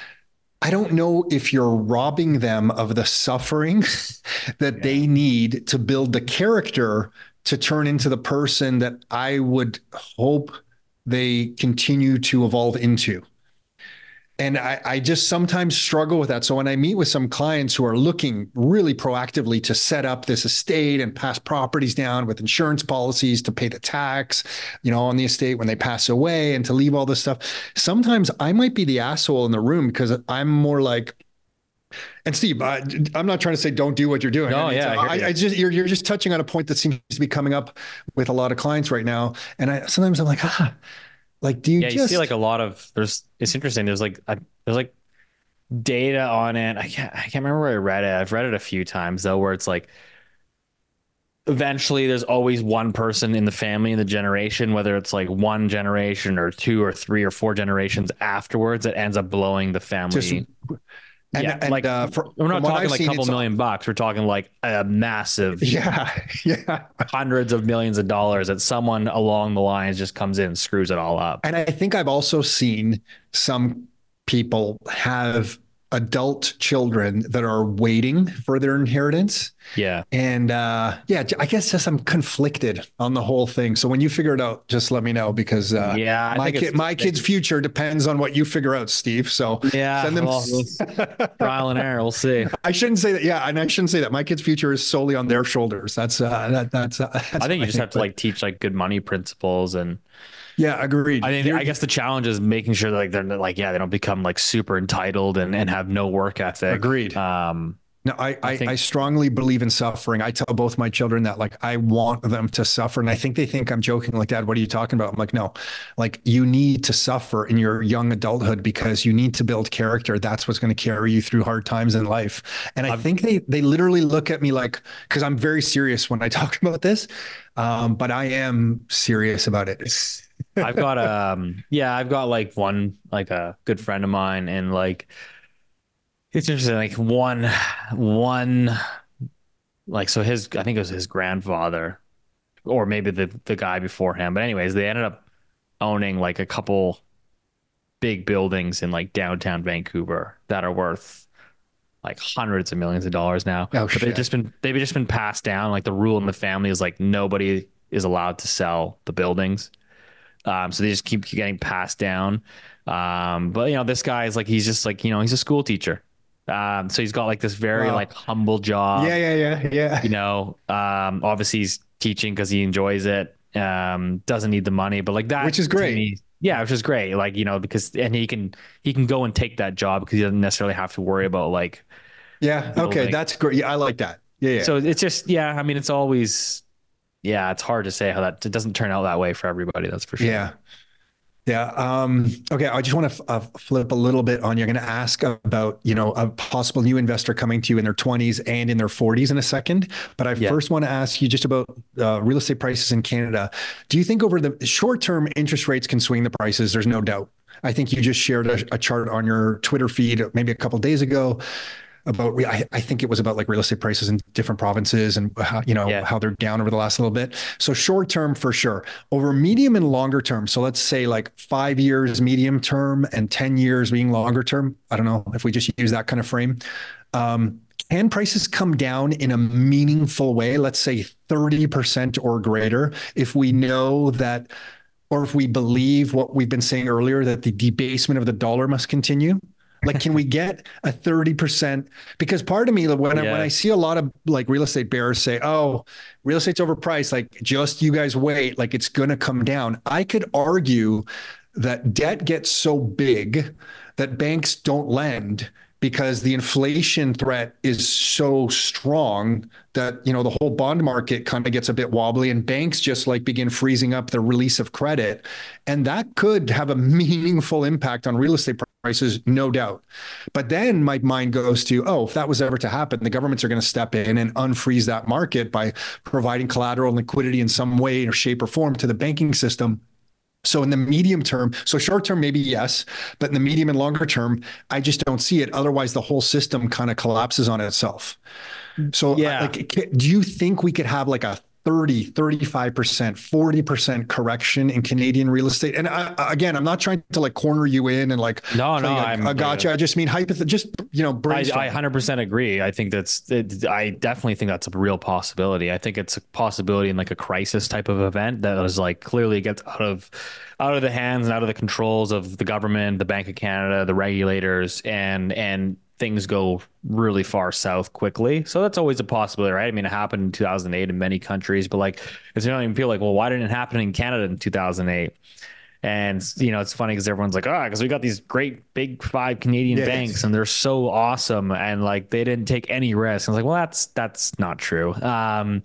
I don't know if you're robbing them of the suffering that they need to build the character to turn into the person that I would hope they continue to evolve into. And I, I just sometimes struggle with that. So when I meet with some clients who are looking really proactively to set up this estate and pass properties down with insurance policies to pay the tax, you know, on the estate when they pass away, and to leave all this stuff, sometimes I might be the asshole in the room, because I'm more like, and Steve, I, I'm not trying to say don't do what you're doing. No, I mean, yeah, so I hear I, you. I just you're you're just touching on a point that seems to be coming up with a lot of clients right now. And I sometimes I'm like, ah, like, do you Yeah, just you see like a lot of there's it's interesting. There's like I, there's like data on it. I can't I can't remember where I read it. I've read it a few times though, where it's like eventually there's always one person in the family in the generation, whether it's like one generation or two or three or four generations afterwards, that ends up blowing the family. Just- and, yeah, and like uh, for, we're not from what talking I've like a seen, couple it's- million bucks. We're talking like a massive, Yeah, yeah. hundreds of millions of dollars that someone along the lines just comes in and screws it all up. And I think I've also seen some people have adult children that are waiting for their inheritance. Yeah. And uh, yeah, I guess just I'm conflicted on the whole thing. So when you figure it out, just let me know, because uh, Yeah, I my think kid, it's- my kid's future depends on what you figure out, Steve. So Yeah. send them. well, we'll- trial and error. We'll see. I shouldn't say that. Yeah, and I shouldn't say that. My kid's future is solely on their shoulders. That's uh, that. That's. Uh, that's I think you what just have to but- like teach like good money principles and Yeah, agreed. I think You're- I guess the challenge is making sure that like they're like yeah they don't become like super entitled and, and have no work ethic. Agreed. Um, No, I, I, I think- I strongly believe in suffering. I tell both my children that, like, I want them to suffer. And I think they think I'm joking, like, Dad, what are you talking about? I'm like, no, like, you need to suffer in your young adulthood because you need to build character. That's what's going to carry you through hard times in life. And I I've- think they they literally look at me like, because I'm very serious when I talk about this, um, but I am serious about it. I've got um yeah I've got like one like a good friend of mine, and like it's interesting, like one one like so his I think it was his grandfather or maybe the the guy before him, but anyways they ended up owning like a couple big buildings in like downtown Vancouver that are worth like hundreds of millions of dollars now. Oh, but shit. they've just been they've just been passed down. Like the rule in the family is like nobody is allowed to sell the buildings. Um, so they just keep getting passed down. Um, but you know, this guy is like, he's just like, you know, he's a school teacher. Um, so he's got like this very Wow. like humble job, Yeah, yeah, yeah, yeah. you know, um, obviously he's teaching because he enjoys it. Um, doesn't need the money, but like that, Which is to great. me- yeah, which is great. Like, you know, because, and he can, he can go and take that job because he doesn't necessarily have to worry about like, Yeah. Okay. building. That's great. Yeah, I like that. Yeah. Yeah. so it's just, yeah, I mean, it's always, yeah, it's hard to say how that, it doesn't turn out that way for everybody. That's for sure. Yeah. Yeah. Um, okay. I just want to f- uh, flip a little bit on you. I'm going to ask about, you know, a possible new investor coming to you in their twenties and in their forties in a second. But I Yeah. first want to ask you just about uh, real estate prices in Canada. Do you think over the short term interest rates can swing the prices? There's no doubt. I think you just shared a, a chart on your Twitter feed maybe a couple of days ago about, I, I think it was about like real estate prices in different provinces and how, you know, Yeah. how they're down over the last little bit. So short term for sure. Over medium and longer term. So let's say like five years medium term and ten years being longer term. I don't know if we just use that kind of frame. Um, can prices come down in a meaningful way? Let's say thirty percent or greater if we know that, or if we believe what we've been saying earlier, that the debasement of the dollar must continue? Like, can we get a thirty percent? Because part of me, when, I, Yeah. when I see a lot of like real estate bears say, oh, real estate's overpriced, like just you guys wait, like it's going to come down. I could argue that debt gets so big that banks don't lend because the inflation threat is so strong that, you know, the whole bond market kind of gets a bit wobbly and banks just like begin freezing up the release of credit. And that could have a meaningful impact on real estate prices, no doubt. But then my mind goes to, oh, if that was ever to happen, the governments are going to step in and unfreeze that market by providing collateral and liquidity in some way or shape or form to the banking system. So in the medium term, so short term, maybe yes, but in the medium and longer term, I just don't see it. Otherwise, the whole system kind of collapses on itself. So Yeah. like, do you think we could have like a thirty, thirty-five percent, forty percent correction in Canadian real estate? And I, again, I'm not trying to like corner you in and like, No, play no, a, I'm- a gotcha. I just mean hypothetical, just, you know, I, brainstorm. I one hundred percent agree. I think that's, it, I definitely think that's a real possibility. I think it's a possibility in like a crisis type of event that is like clearly gets out of, out of the hands and out of the controls of the government, the Bank of Canada, the regulators, and, and things go really far south quickly. So that's always a possibility, right? I mean, it happened in two thousand eight in many countries, but like, it's not even feel like, well, why didn't it happen in Canada in two thousand eight? And, you know, it's funny because everyone's like, ah, because we got these great big five Canadian Yeah. banks and they're so awesome. And like, they didn't take any risks. I was like, well, that's, that's not true. Um,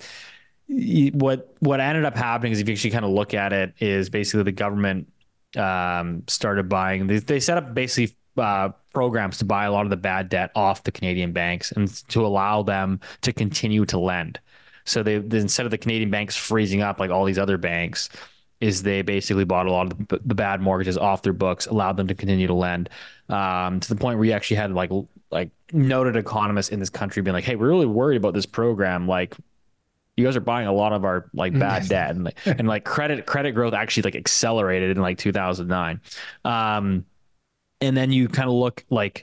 y- what, what ended up happening is if you actually kind of look at it is basically the government, um, started buying, they, they set up basically, uh, programs to buy a lot of the bad debt off the Canadian banks and to allow them to continue to lend. So they, instead of the Canadian banks freezing up like all these other banks, is they basically bought a lot of the, the bad mortgages off their books, allowed them to continue to lend, um, to the point where you actually had like like noted economists in this country being like, "Hey, we're really worried about this program. Like, you guys are buying a lot of our like bad debt," and like, and like credit credit growth actually like accelerated in like two thousand nine, um, and then you kind of look like.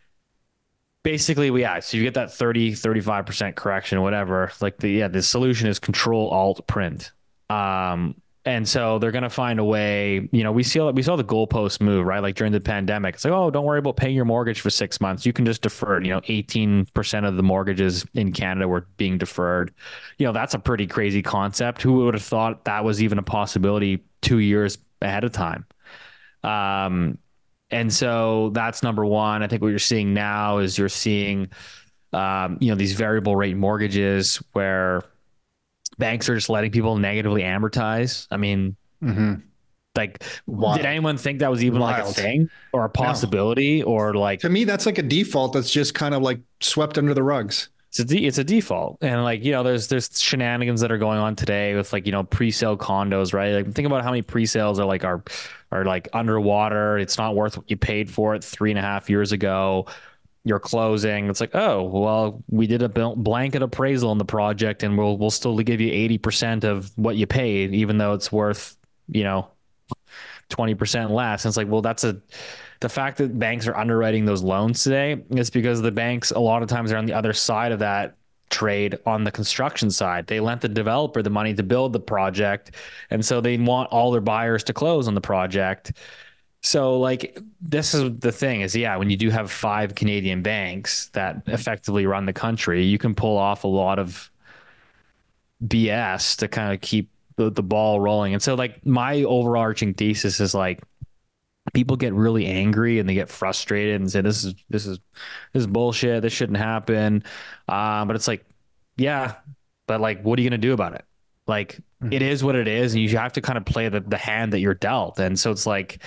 Basically, yeah. So you get that thirty, thirty-five percent correction, whatever. Like the yeah, the solution is control alt print. Um, and so they're gonna find a way. You know, we see we saw the goalpost move, right? Like during the pandemic, it's like, oh, don't worry about paying your mortgage for six months. You can just defer it. You know, eighteen percent of the mortgages in Canada were being deferred. You know, that's a pretty crazy concept. Who would have thought that was even a possibility two years ahead of time. Um, and so that's number one. I think what you're seeing now is you're seeing, um, you know, these variable rate mortgages where banks are just letting people negatively amortize. I mean, Mm-hmm. like, Wild. did anyone think that was even like a Wild. thing or a possibility or like, To me, that's like a default that's just kind of like swept under the rugs. it's a, de- it's a default. And like, you know, there's, there's shenanigans that are going on today with like, you know, pre-sale condos, right? Like think about how many pre-sales are like, are, are like underwater. It's not worth what you paid for it three and a half years ago. You're closing. It's like, oh, well, we did a blanket appraisal on the project and we'll, we'll still give you eighty percent of what you paid, even though it's worth, you know, twenty percent less. And it's like, well, that's a, the fact that banks are underwriting those loans today is because the banks a lot of times are on the other side of that trade on the construction side. They lent the developer the money to build the project. And so they want all their buyers to close on the project. So like, this is the thing is, yeah, when you do have five Canadian banks that effectively run the country, you can pull off a lot of B S to kind of keep the, the ball rolling. And so like my overarching thesis is like, people get really angry and they get frustrated and say, this is, this is, this is bullshit. This shouldn't happen. Um, but it's like, yeah, but like, what are you going to do about it? Like, mm-hmm. It is what it is. And you have to kind of play the, the hand that you're dealt. And so it's like,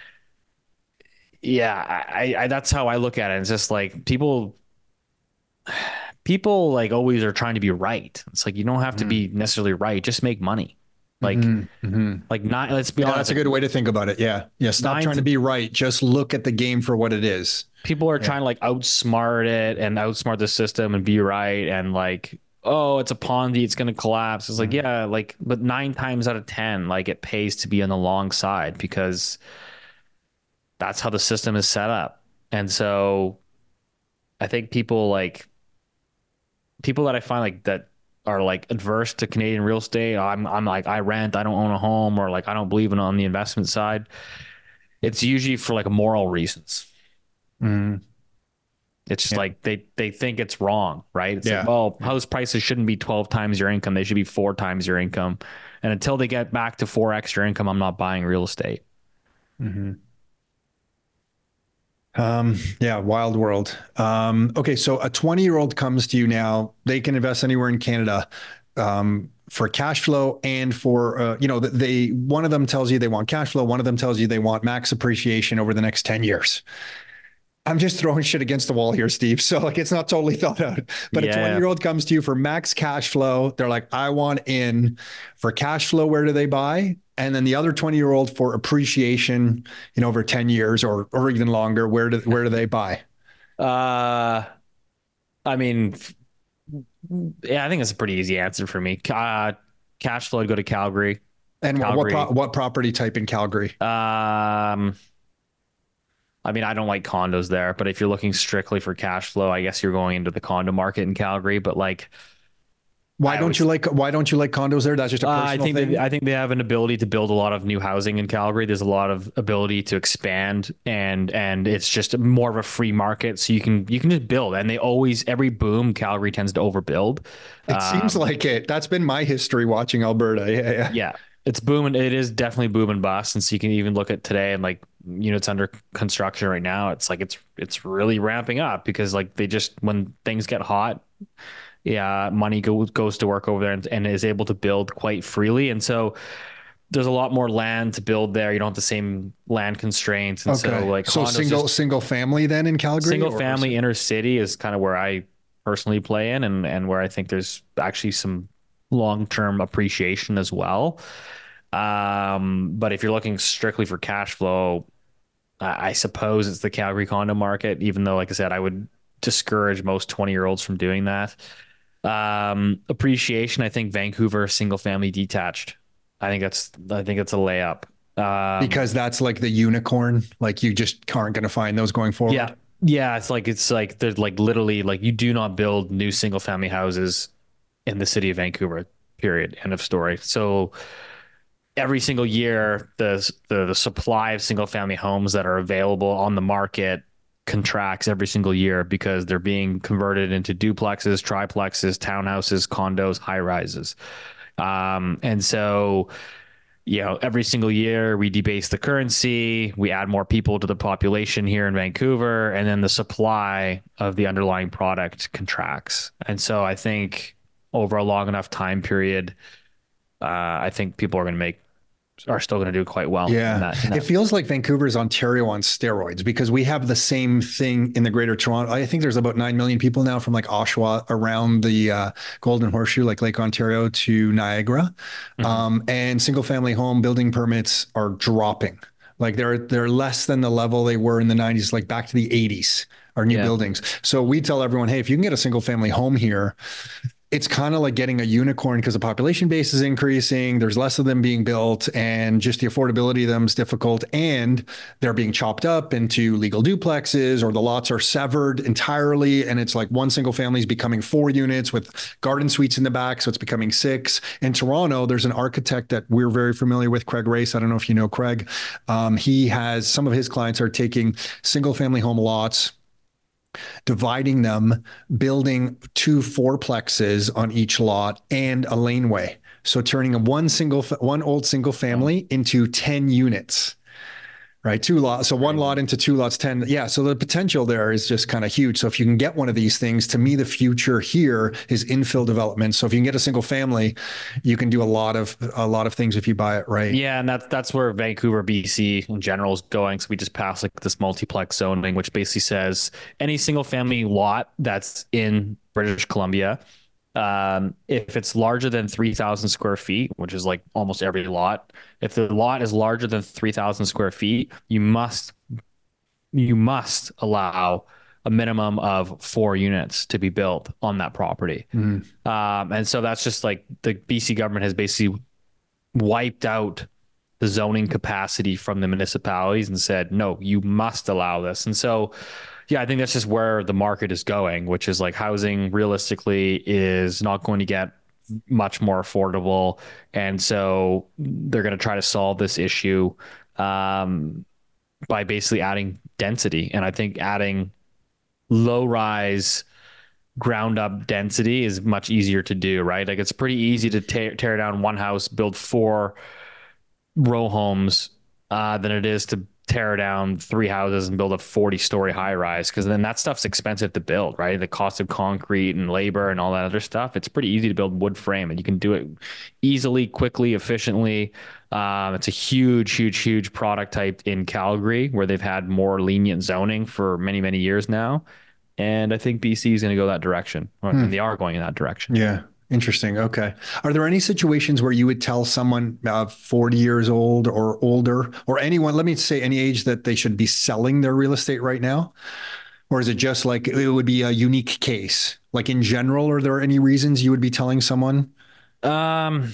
yeah, I, I, that's how I look at it. It's just like people, people like always are trying to be right. It's like, you don't have to mm-hmm. be necessarily right. Just make money. Like, mm-hmm. like not, let's be yeah, honest. That's a good way to think about it. Yeah. Yeah. Stop trying to, to be right. Just look at the game for what it is. People are yeah. trying to like outsmart it and outsmart the system and be right. And like, oh, it's a Ponzi, it's going to collapse. It's like, mm-hmm. yeah, like, but nine times out of ten, like it pays to be on the long side because that's how the system is set up. And so I think people like, people that I find like that, are like adverse to Canadian real estate. I'm I'm like, I rent, I don't own a home, or like I don't believe in on the investment side. It's usually for like moral reasons. Mm. It's just yeah. like they they think it's wrong, right? It's yeah. like, well, house prices shouldn't be twelve times your income. They should be four times your income. And until they get back to four extra income, I'm not buying real estate. Mm-hmm. Um, yeah, wild world. Um, okay, so a twenty-year-old comes to you now. They can invest anywhere in Canada um, for cash flow and for, uh, you know, they, one of them tells you they want cash flow. One of them tells you they want max appreciation over the next ten years. I'm just throwing shit against the wall here, Steve. So like, it's not totally thought out, but yeah. a twenty-year-old comes to you for max cash flow. They're like, I want in for cash flow. Where do they buy? And then the other twenty-year-old for appreciation, you know, over ten years or or even longer. Where do where do they buy? Uh, I mean, yeah, I think it's a pretty easy answer for me. Uh, cash flow, I'd go to Calgary. And Calgary. what pro- what property type in Calgary? Um. I mean, I don't like condos there, but if you're looking strictly for cash flow, I guess you're going into the condo market in Calgary. But like, why I don't always, you like why don't you like condos there? That's just a personal uh, I think thing. They, I think they have an ability to build a lot of new housing in Calgary. There's a lot of ability to expand, and and it's just more of a free market, so you can you can just build. And they always every boom, Calgary tends to overbuild. It um, seems like it. That's been my history watching Alberta. Yeah, yeah. yeah. It's booming. It is definitely boom and bust. And so you can even look at today and like units under construction right now. It's like, it's, it's really ramping up because like they just, when things get hot, yeah, money goes, goes to work over there and, and is able to build quite freely. And so there's a lot more land to build there. You don't have the same land constraints. And okay. so like, so single, just, single family then in Calgary, single family inner city is kind of where I personally play in and, and where I think there's actually some long-term appreciation as well. Um, but if you're looking strictly for cash flow, I, I suppose it's the Calgary condo market, even though, like I said, I would discourage most twenty year olds from doing that. Um, appreciation. I think Vancouver single family detached. I think that's, I think it's a layup. Um, because that's like the unicorn, like you just aren't going to find those going forward. Yeah. Yeah. It's like, it's like, there's like literally like you do not build new single family houses in the city of Vancouver, period. End of story. So every single year, the, the, the supply of single family homes that are available on the market contracts every single year because they're being converted into duplexes, triplexes, townhouses, condos, high rises. Um, and so you know, every single year we debase the currency, we add more people to the population here in Vancouver, and then the supply of the underlying product contracts. And so I think over a long enough time period, uh, I think people are going to make are still going to do quite well. Yeah. In that, in that. It feels like Vancouver's Ontario on steroids because we have the same thing in the greater Toronto. I think there's about nine million people now from like Oshawa around the uh, Golden Horseshoe, like Lake Ontario to Niagara. Mm-hmm. Um, and single family home building permits are dropping. Like they're, they're less than the level they were in the nineties, like back to the eighties are new yeah. buildings. So we tell everyone, hey, if you can get a single family home here, it's kind of like getting a unicorn because the population base is increasing. There's less of them being built and just the affordability of them is difficult. And they're being chopped up into legal duplexes or the lots are severed entirely. And it's like one single family is becoming four units with garden suites in the back. So it's becoming six. In Toronto, there's an architect that we're very familiar with, Craig Race. I don't know if you know Craig. Um, he has some of his clients are taking single family home lots, dividing them, building two fourplexes on each lot and a laneway. So turning a one single, one old single family into ten units, right? Two lots. So one lot into two lots, ten. Yeah. So the potential there is just kind of huge. So if you can get one of these things, to me, the future here is infill development. So if you can get a single family, you can do a lot of, a lot of things if you buy it right. Yeah. And that's, that's where Vancouver, B C in general is going. So we just passed like this multiplex zoning, which basically says any single family lot that's in British Columbia, Um, if it's larger than three thousand square feet, which is like almost every lot, if the lot is larger than three thousand square feet, you must, you must allow a minimum of four units to be built on that property. Mm. Um, and so that's just like the B C government has basically wiped out the zoning capacity from the municipalities and said, no, you must allow this. And so, yeah, I think that's just where the market is going, which is like housing realistically is not going to get much more affordable. And so they're going to try to solve this issue um, by basically adding density. And I think adding low rise ground up density is much easier to do, right? Like it's pretty easy to tear, tear down one house, build four row homes uh, than it is to tear down three houses and build a forty story high rise. Cause then that stuff's expensive to build, right? The cost of concrete and labor and all that other stuff. It's pretty easy to build wood frame and you can do it easily, quickly, efficiently. Um, it's a huge, huge, huge product type in Calgary where they've had more lenient zoning for many, many years now. And I think B C is going to go that direction. Hmm. And they are going in that direction. Yeah. Interesting. Okay. Are there any situations where you would tell someone uh, forty years old or older, or anyone, let me say any age, that they should be selling their real estate right now? Or is it just like it would be a unique case? Like in general, are there any reasons you would be telling someone? Um,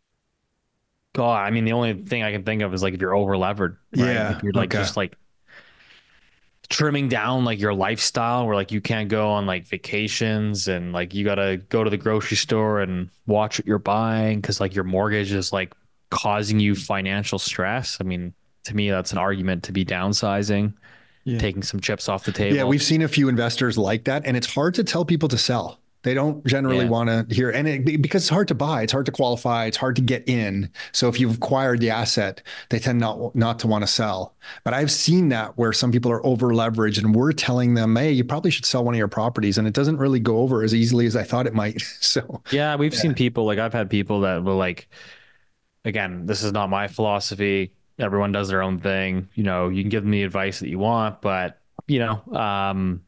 God, I mean, the only thing I can think of is like if you're over levered, right? Yeah. If you're like, okay. just like trimming down like your lifestyle where like you can't go on like vacations and like you got to go to the grocery store and watch what you're buying because like your mortgage is like causing you financial stress. I mean, to me, that's an argument to be downsizing, yeah. taking some chips off the table. Yeah, we've seen a few investors like that, and it's hard to tell people to sell. They don't generally yeah. want to hear, and it, because it's hard to buy, it's hard to qualify, it's hard to get in. So if you've acquired the asset, they tend not not to want to sell. But I've seen that where some people are over leveraged, and we're telling them, hey, you probably should sell one of your properties, and it doesn't really go over as easily as I thought it might. So yeah, we've yeah. seen people like I've had people that will like, again, this is not my philosophy. Everyone does their own thing. You know, you can give them the advice that you want, but you know, um,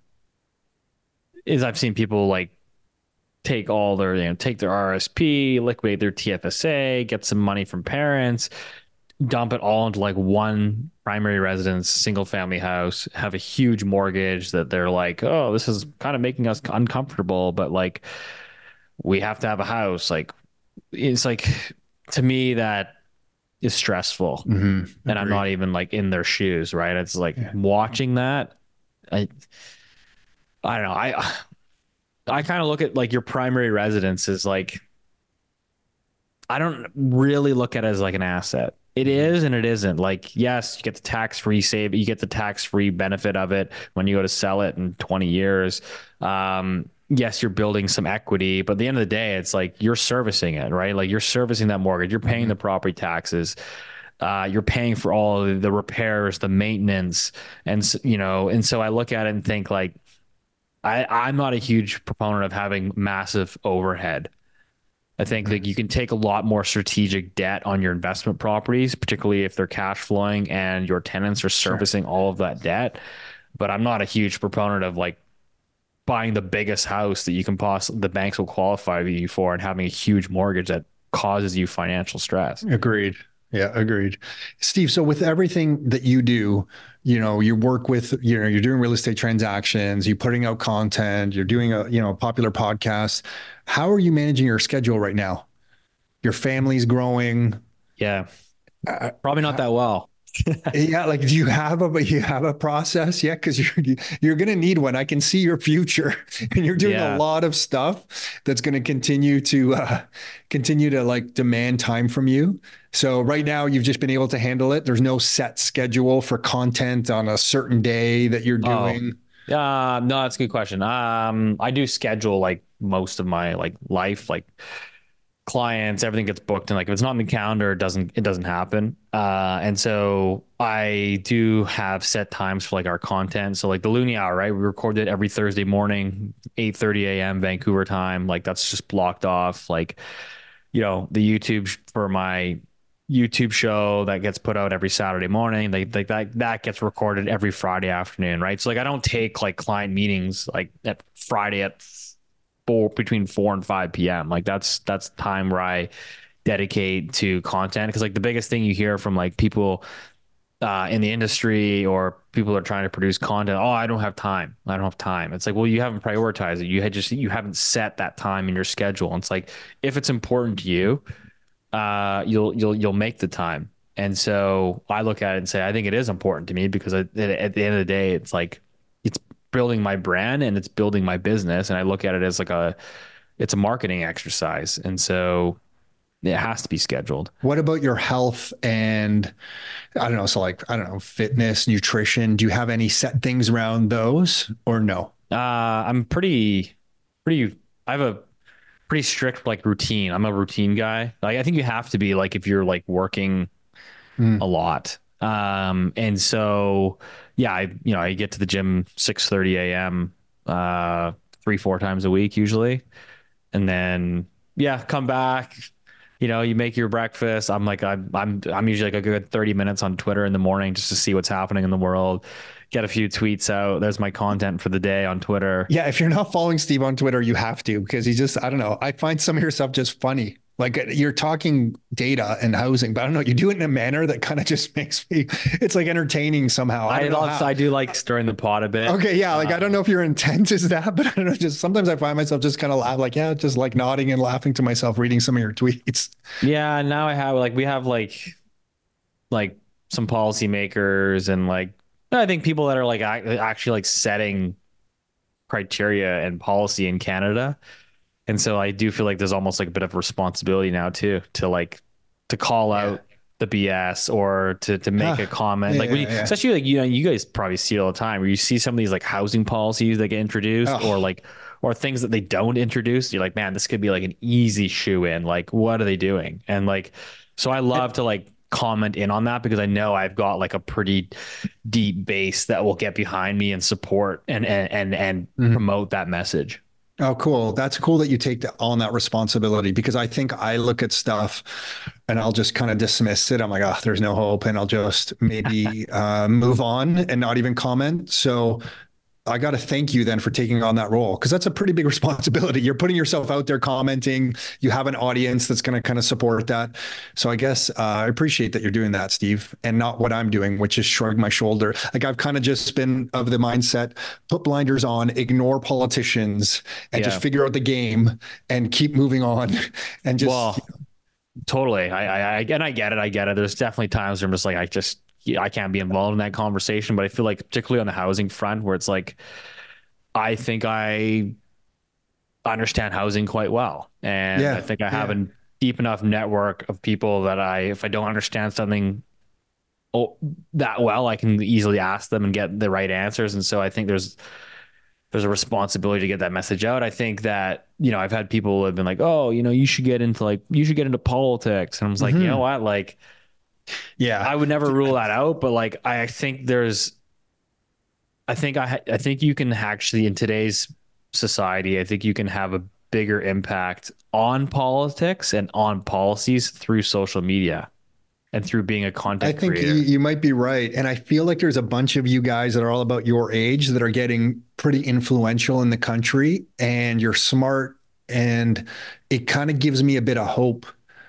is I've seen people like take all their, you know, take their R S P, liquidate their T F S A, get some money from parents, dump it all into like one primary residence, single family house, have a huge mortgage that they're like, oh, this is kind of making us uncomfortable, but like we have to have a house. Like it's like, to me, that is stressful. Mm-hmm. And I'm not even like in their shoes, right? It's like yeah. watching that. I, I don't know. I, I kind of look at like your primary residence as like, I don't really look at it as like an asset. It is and it isn't. Like, yes, you get the tax-free save, you get the tax-free benefit of it when you go to sell it in twenty years. Um, yes, you're building some equity, but at the end of the day, it's like you're servicing it, right? Like you're servicing that mortgage, you're paying mm-hmm. the property taxes, uh, you're paying for all of the repairs, the maintenance. And, you know, and so I look at it and think like, I, I'm not a huge proponent of having massive overhead. I think mm-hmm. that you can take a lot more strategic debt on your investment properties, particularly if they're cash flowing and your tenants are servicing sure. all of that debt. But I'm not a huge proponent of like buying the biggest house that you can possibly, the banks will qualify you for, and having a huge mortgage that causes you financial stress. Agreed. Yeah, agreed. Steve, so with everything that you do, you know, you work with, you know, you're doing real estate transactions, you're putting out content, you're doing a, you know, popular podcast. How are you managing your schedule right now? Your family's growing. Yeah. Uh, Probably not that well. Yeah, like do you have a you have a process yet? Because you're you're gonna need one. I can see your future, and you're doing yeah. a lot of stuff that's going to continue to uh, continue to like demand time from you. So right now, you've just been able to handle it. There's no set schedule for content on a certain day that you're doing. Oh. Uh, no, that's a good question. Um, I do schedule like most of my like life, like clients, everything gets booked, and like if it's not in the calendar, it doesn't it doesn't happen. Uh, and so I do have set times for like our content. So like the Loonie Hour, right? We record it every Thursday morning, eight thirty a.m. Vancouver time. Like that's just blocked off. Like, you know, the YouTube for my YouTube show that gets put out every Saturday morning. Like, like that that gets recorded every Friday afternoon, right? So like I don't take like client meetings like at Friday at Four, between four and five p.m. Like that's that's time where I dedicate to content, because like the biggest thing you hear from like people uh, in the industry or people that are trying to produce content, oh, I don't have time. I don't have time. It's like, well, you haven't prioritized it. You had just you haven't set that time in your schedule. And it's like if it's important to you, uh, you'll you'll you'll make the time. And so I look at it and say, I think it is important to me because at, at the end of the day, it's like it's building my brand and it's building my business. And I look at it as like a, it's a marketing exercise. And so it has to be scheduled. What about your health and I don't know, so like, I don't know, fitness, nutrition, do you have any set things around those or no? Uh, I'm pretty, pretty, I have a pretty strict like routine. I'm a routine guy. Like, I think you have to be like, if you're like working mm. a lot. Um, and so, yeah, I, you know, I get to the gym six thirty a.m., uh, three, four times a week usually. And then, yeah, come back, you know, you make your breakfast. I'm like, I'm, I'm, I'm usually like a good thirty minutes on Twitter in the morning just to see what's happening in the world. Get a few tweets out. There's my content for the day on Twitter. Yeah. If you're not following Steve on Twitter, you have to, because he just, I don't know. I find some of your stuff just funny. Like you're talking data and housing, but I don't know. You do it in a manner that kind of just makes me, it's like entertaining somehow. I, I, also, I do like stirring the pot a bit. Okay. Yeah. Like, um, I don't know if your intent is that, but I don't know. Just sometimes I find myself just kind of laugh, like, yeah, just like nodding and laughing to myself, reading some of your tweets. Yeah. Now I have like, we have like, like some policymakers and like, I think people that are like actually like setting criteria and policy in Canada. And so I do feel like there's almost like a bit of responsibility now too, to like, to call yeah. out the B S or to, to make uh, a comment. Yeah, like when you, yeah. especially like, you know, you guys probably see it all the time where you see some of these like housing policies that get introduced oh. or like, or things that they don't introduce. You're like, man, this could be like an easy shoe in. Like, what are they doing? And like, so I love it, to like comment in on that because I know I've got like a pretty deep base that will get behind me and support and, and, and, and mm-hmm. promote that message. Oh, cool. That's cool that you take the, on that responsibility, because I think I look at stuff and I'll just kind of dismiss it. I'm like, oh, there's no hope. And I'll just maybe uh, move on and not even comment. So I got to thank you then for taking on that role, because that's a pretty big responsibility. You're putting yourself out there commenting. You have an audience that's going to kind of support that. So I guess uh, I appreciate that you're doing that, Steve, and not what I'm doing, which is shrug my shoulder. Like I've kind of just been of the mindset, put blinders on, ignore politicians, and yeah. just figure out the game and keep moving on. And just well, you know. Totally. I, I, and I get it. I get it. There's definitely times where I'm just like, I just, I can't be involved in that conversation, but I feel like particularly on the housing front where it's like, I think I understand housing quite well. And yeah, I think I have yeah. a deep enough network of people that I, if I don't understand something oh, that well, I can easily ask them and get the right answers. And so I think there's, there's a responsibility to get that message out. I think that, you know, I've had people who have been like, oh, you know, you should get into like, you should get into politics. And I was like, mm-hmm. you know what? Like, yeah, I would never rule that out. But like, I think there's, I think I, I think you can actually, in today's society, I think you can have a bigger impact on politics and on policies through social media and through being a content I think creator. You, you might be right. And I feel like there's a bunch of you guys that are all about your age that are getting pretty influential in the country, and you're smart, and it kind of gives me a bit of hope.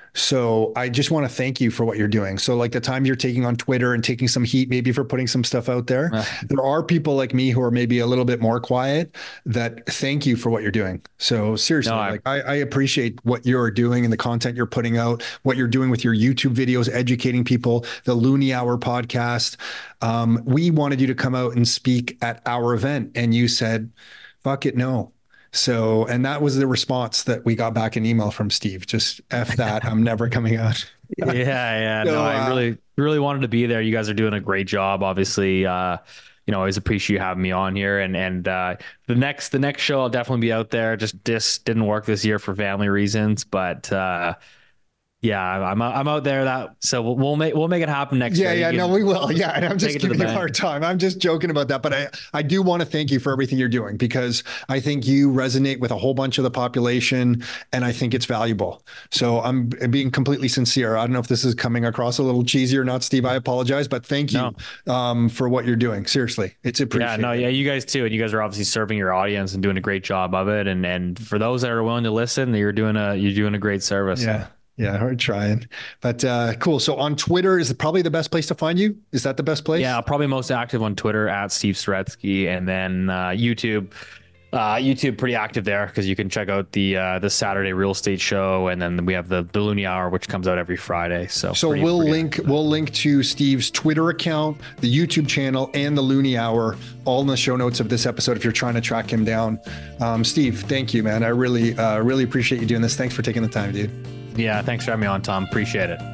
So I just want to thank you for what you're doing. So like the time you're taking on Twitter and taking some heat, maybe for putting some stuff out there, uh, there are people like me who are maybe a little bit more quiet that thank you for what you're doing. So seriously, no, I, like I, I appreciate what you're doing and the content you're putting out, what you're doing with your YouTube videos, educating people, the Loonie Hour podcast. Um, we wanted you to come out and speak at our event, and you said, fuck it, no. So, and that was the response that we got back in email from Steve. Just F that, I'm never coming out. yeah, yeah. So, no, I really, really wanted to be there. You guys are doing a great job. Obviously, uh, you know, I always appreciate you having me on here. And and uh, the next, the next show, I'll definitely be out there. Just this didn't work this year for family reasons, but uh, yeah, I'm I'm out there. That so we'll, we'll make we'll make it happen next yeah, year. Yeah, yeah, no, we will. Yeah, and I'm just giving you a bank. hard time. I'm just joking about that, but I I do want to thank you for everything you're doing, because I think you resonate with a whole bunch of the population, and I think it's valuable. So I'm being completely sincere. I don't know if this is coming across a little cheesy or not, Steve. I apologize, but thank you no. um, for what you're doing. Seriously, it's appreciated. Yeah, no, yeah, you guys too, and you guys are obviously serving your audience and doing a great job of it. And and for those that are willing to listen, you're doing a you're doing a great service. Yeah. Yeah, we're trying, but uh, cool. So on Twitter is probably the best place to find you. Is that the best place? Yeah, probably most active on Twitter at Steve Saretsky, and then uh, YouTube. Uh, YouTube pretty active there because you can check out the uh, the Saturday real estate show, and then we have the the Loonie Hour, which comes out every Friday. So so pretty, we'll pretty link active. we'll link to Steve's Twitter account, the YouTube channel, and the Loonie Hour all in the show notes of this episode if you're trying to track him down. Um, Steve, thank you, man. I really uh, really appreciate you doing this. Thanks for taking the time, dude. Yeah, thanks for having me on, Tom. Appreciate it.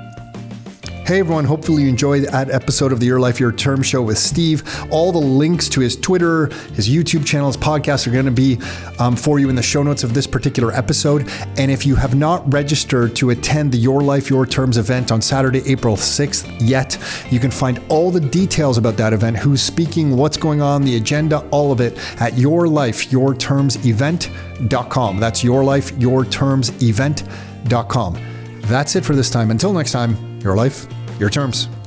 Hey everyone, hopefully you enjoyed that episode of the Your Life, Your Term show with Steve. All the links to his Twitter, his YouTube channel, his podcast are going to be um, for you in the show notes of this particular episode. And if you have not registered to attend the Your Life, Your Terms event on Saturday, April sixth yet, you can find all the details about that event, who's speaking, what's going on, the agenda, all of it at your life your terms event dot com. That's your life your terms event dot com. That's it for this time. Until next time, your life, your terms.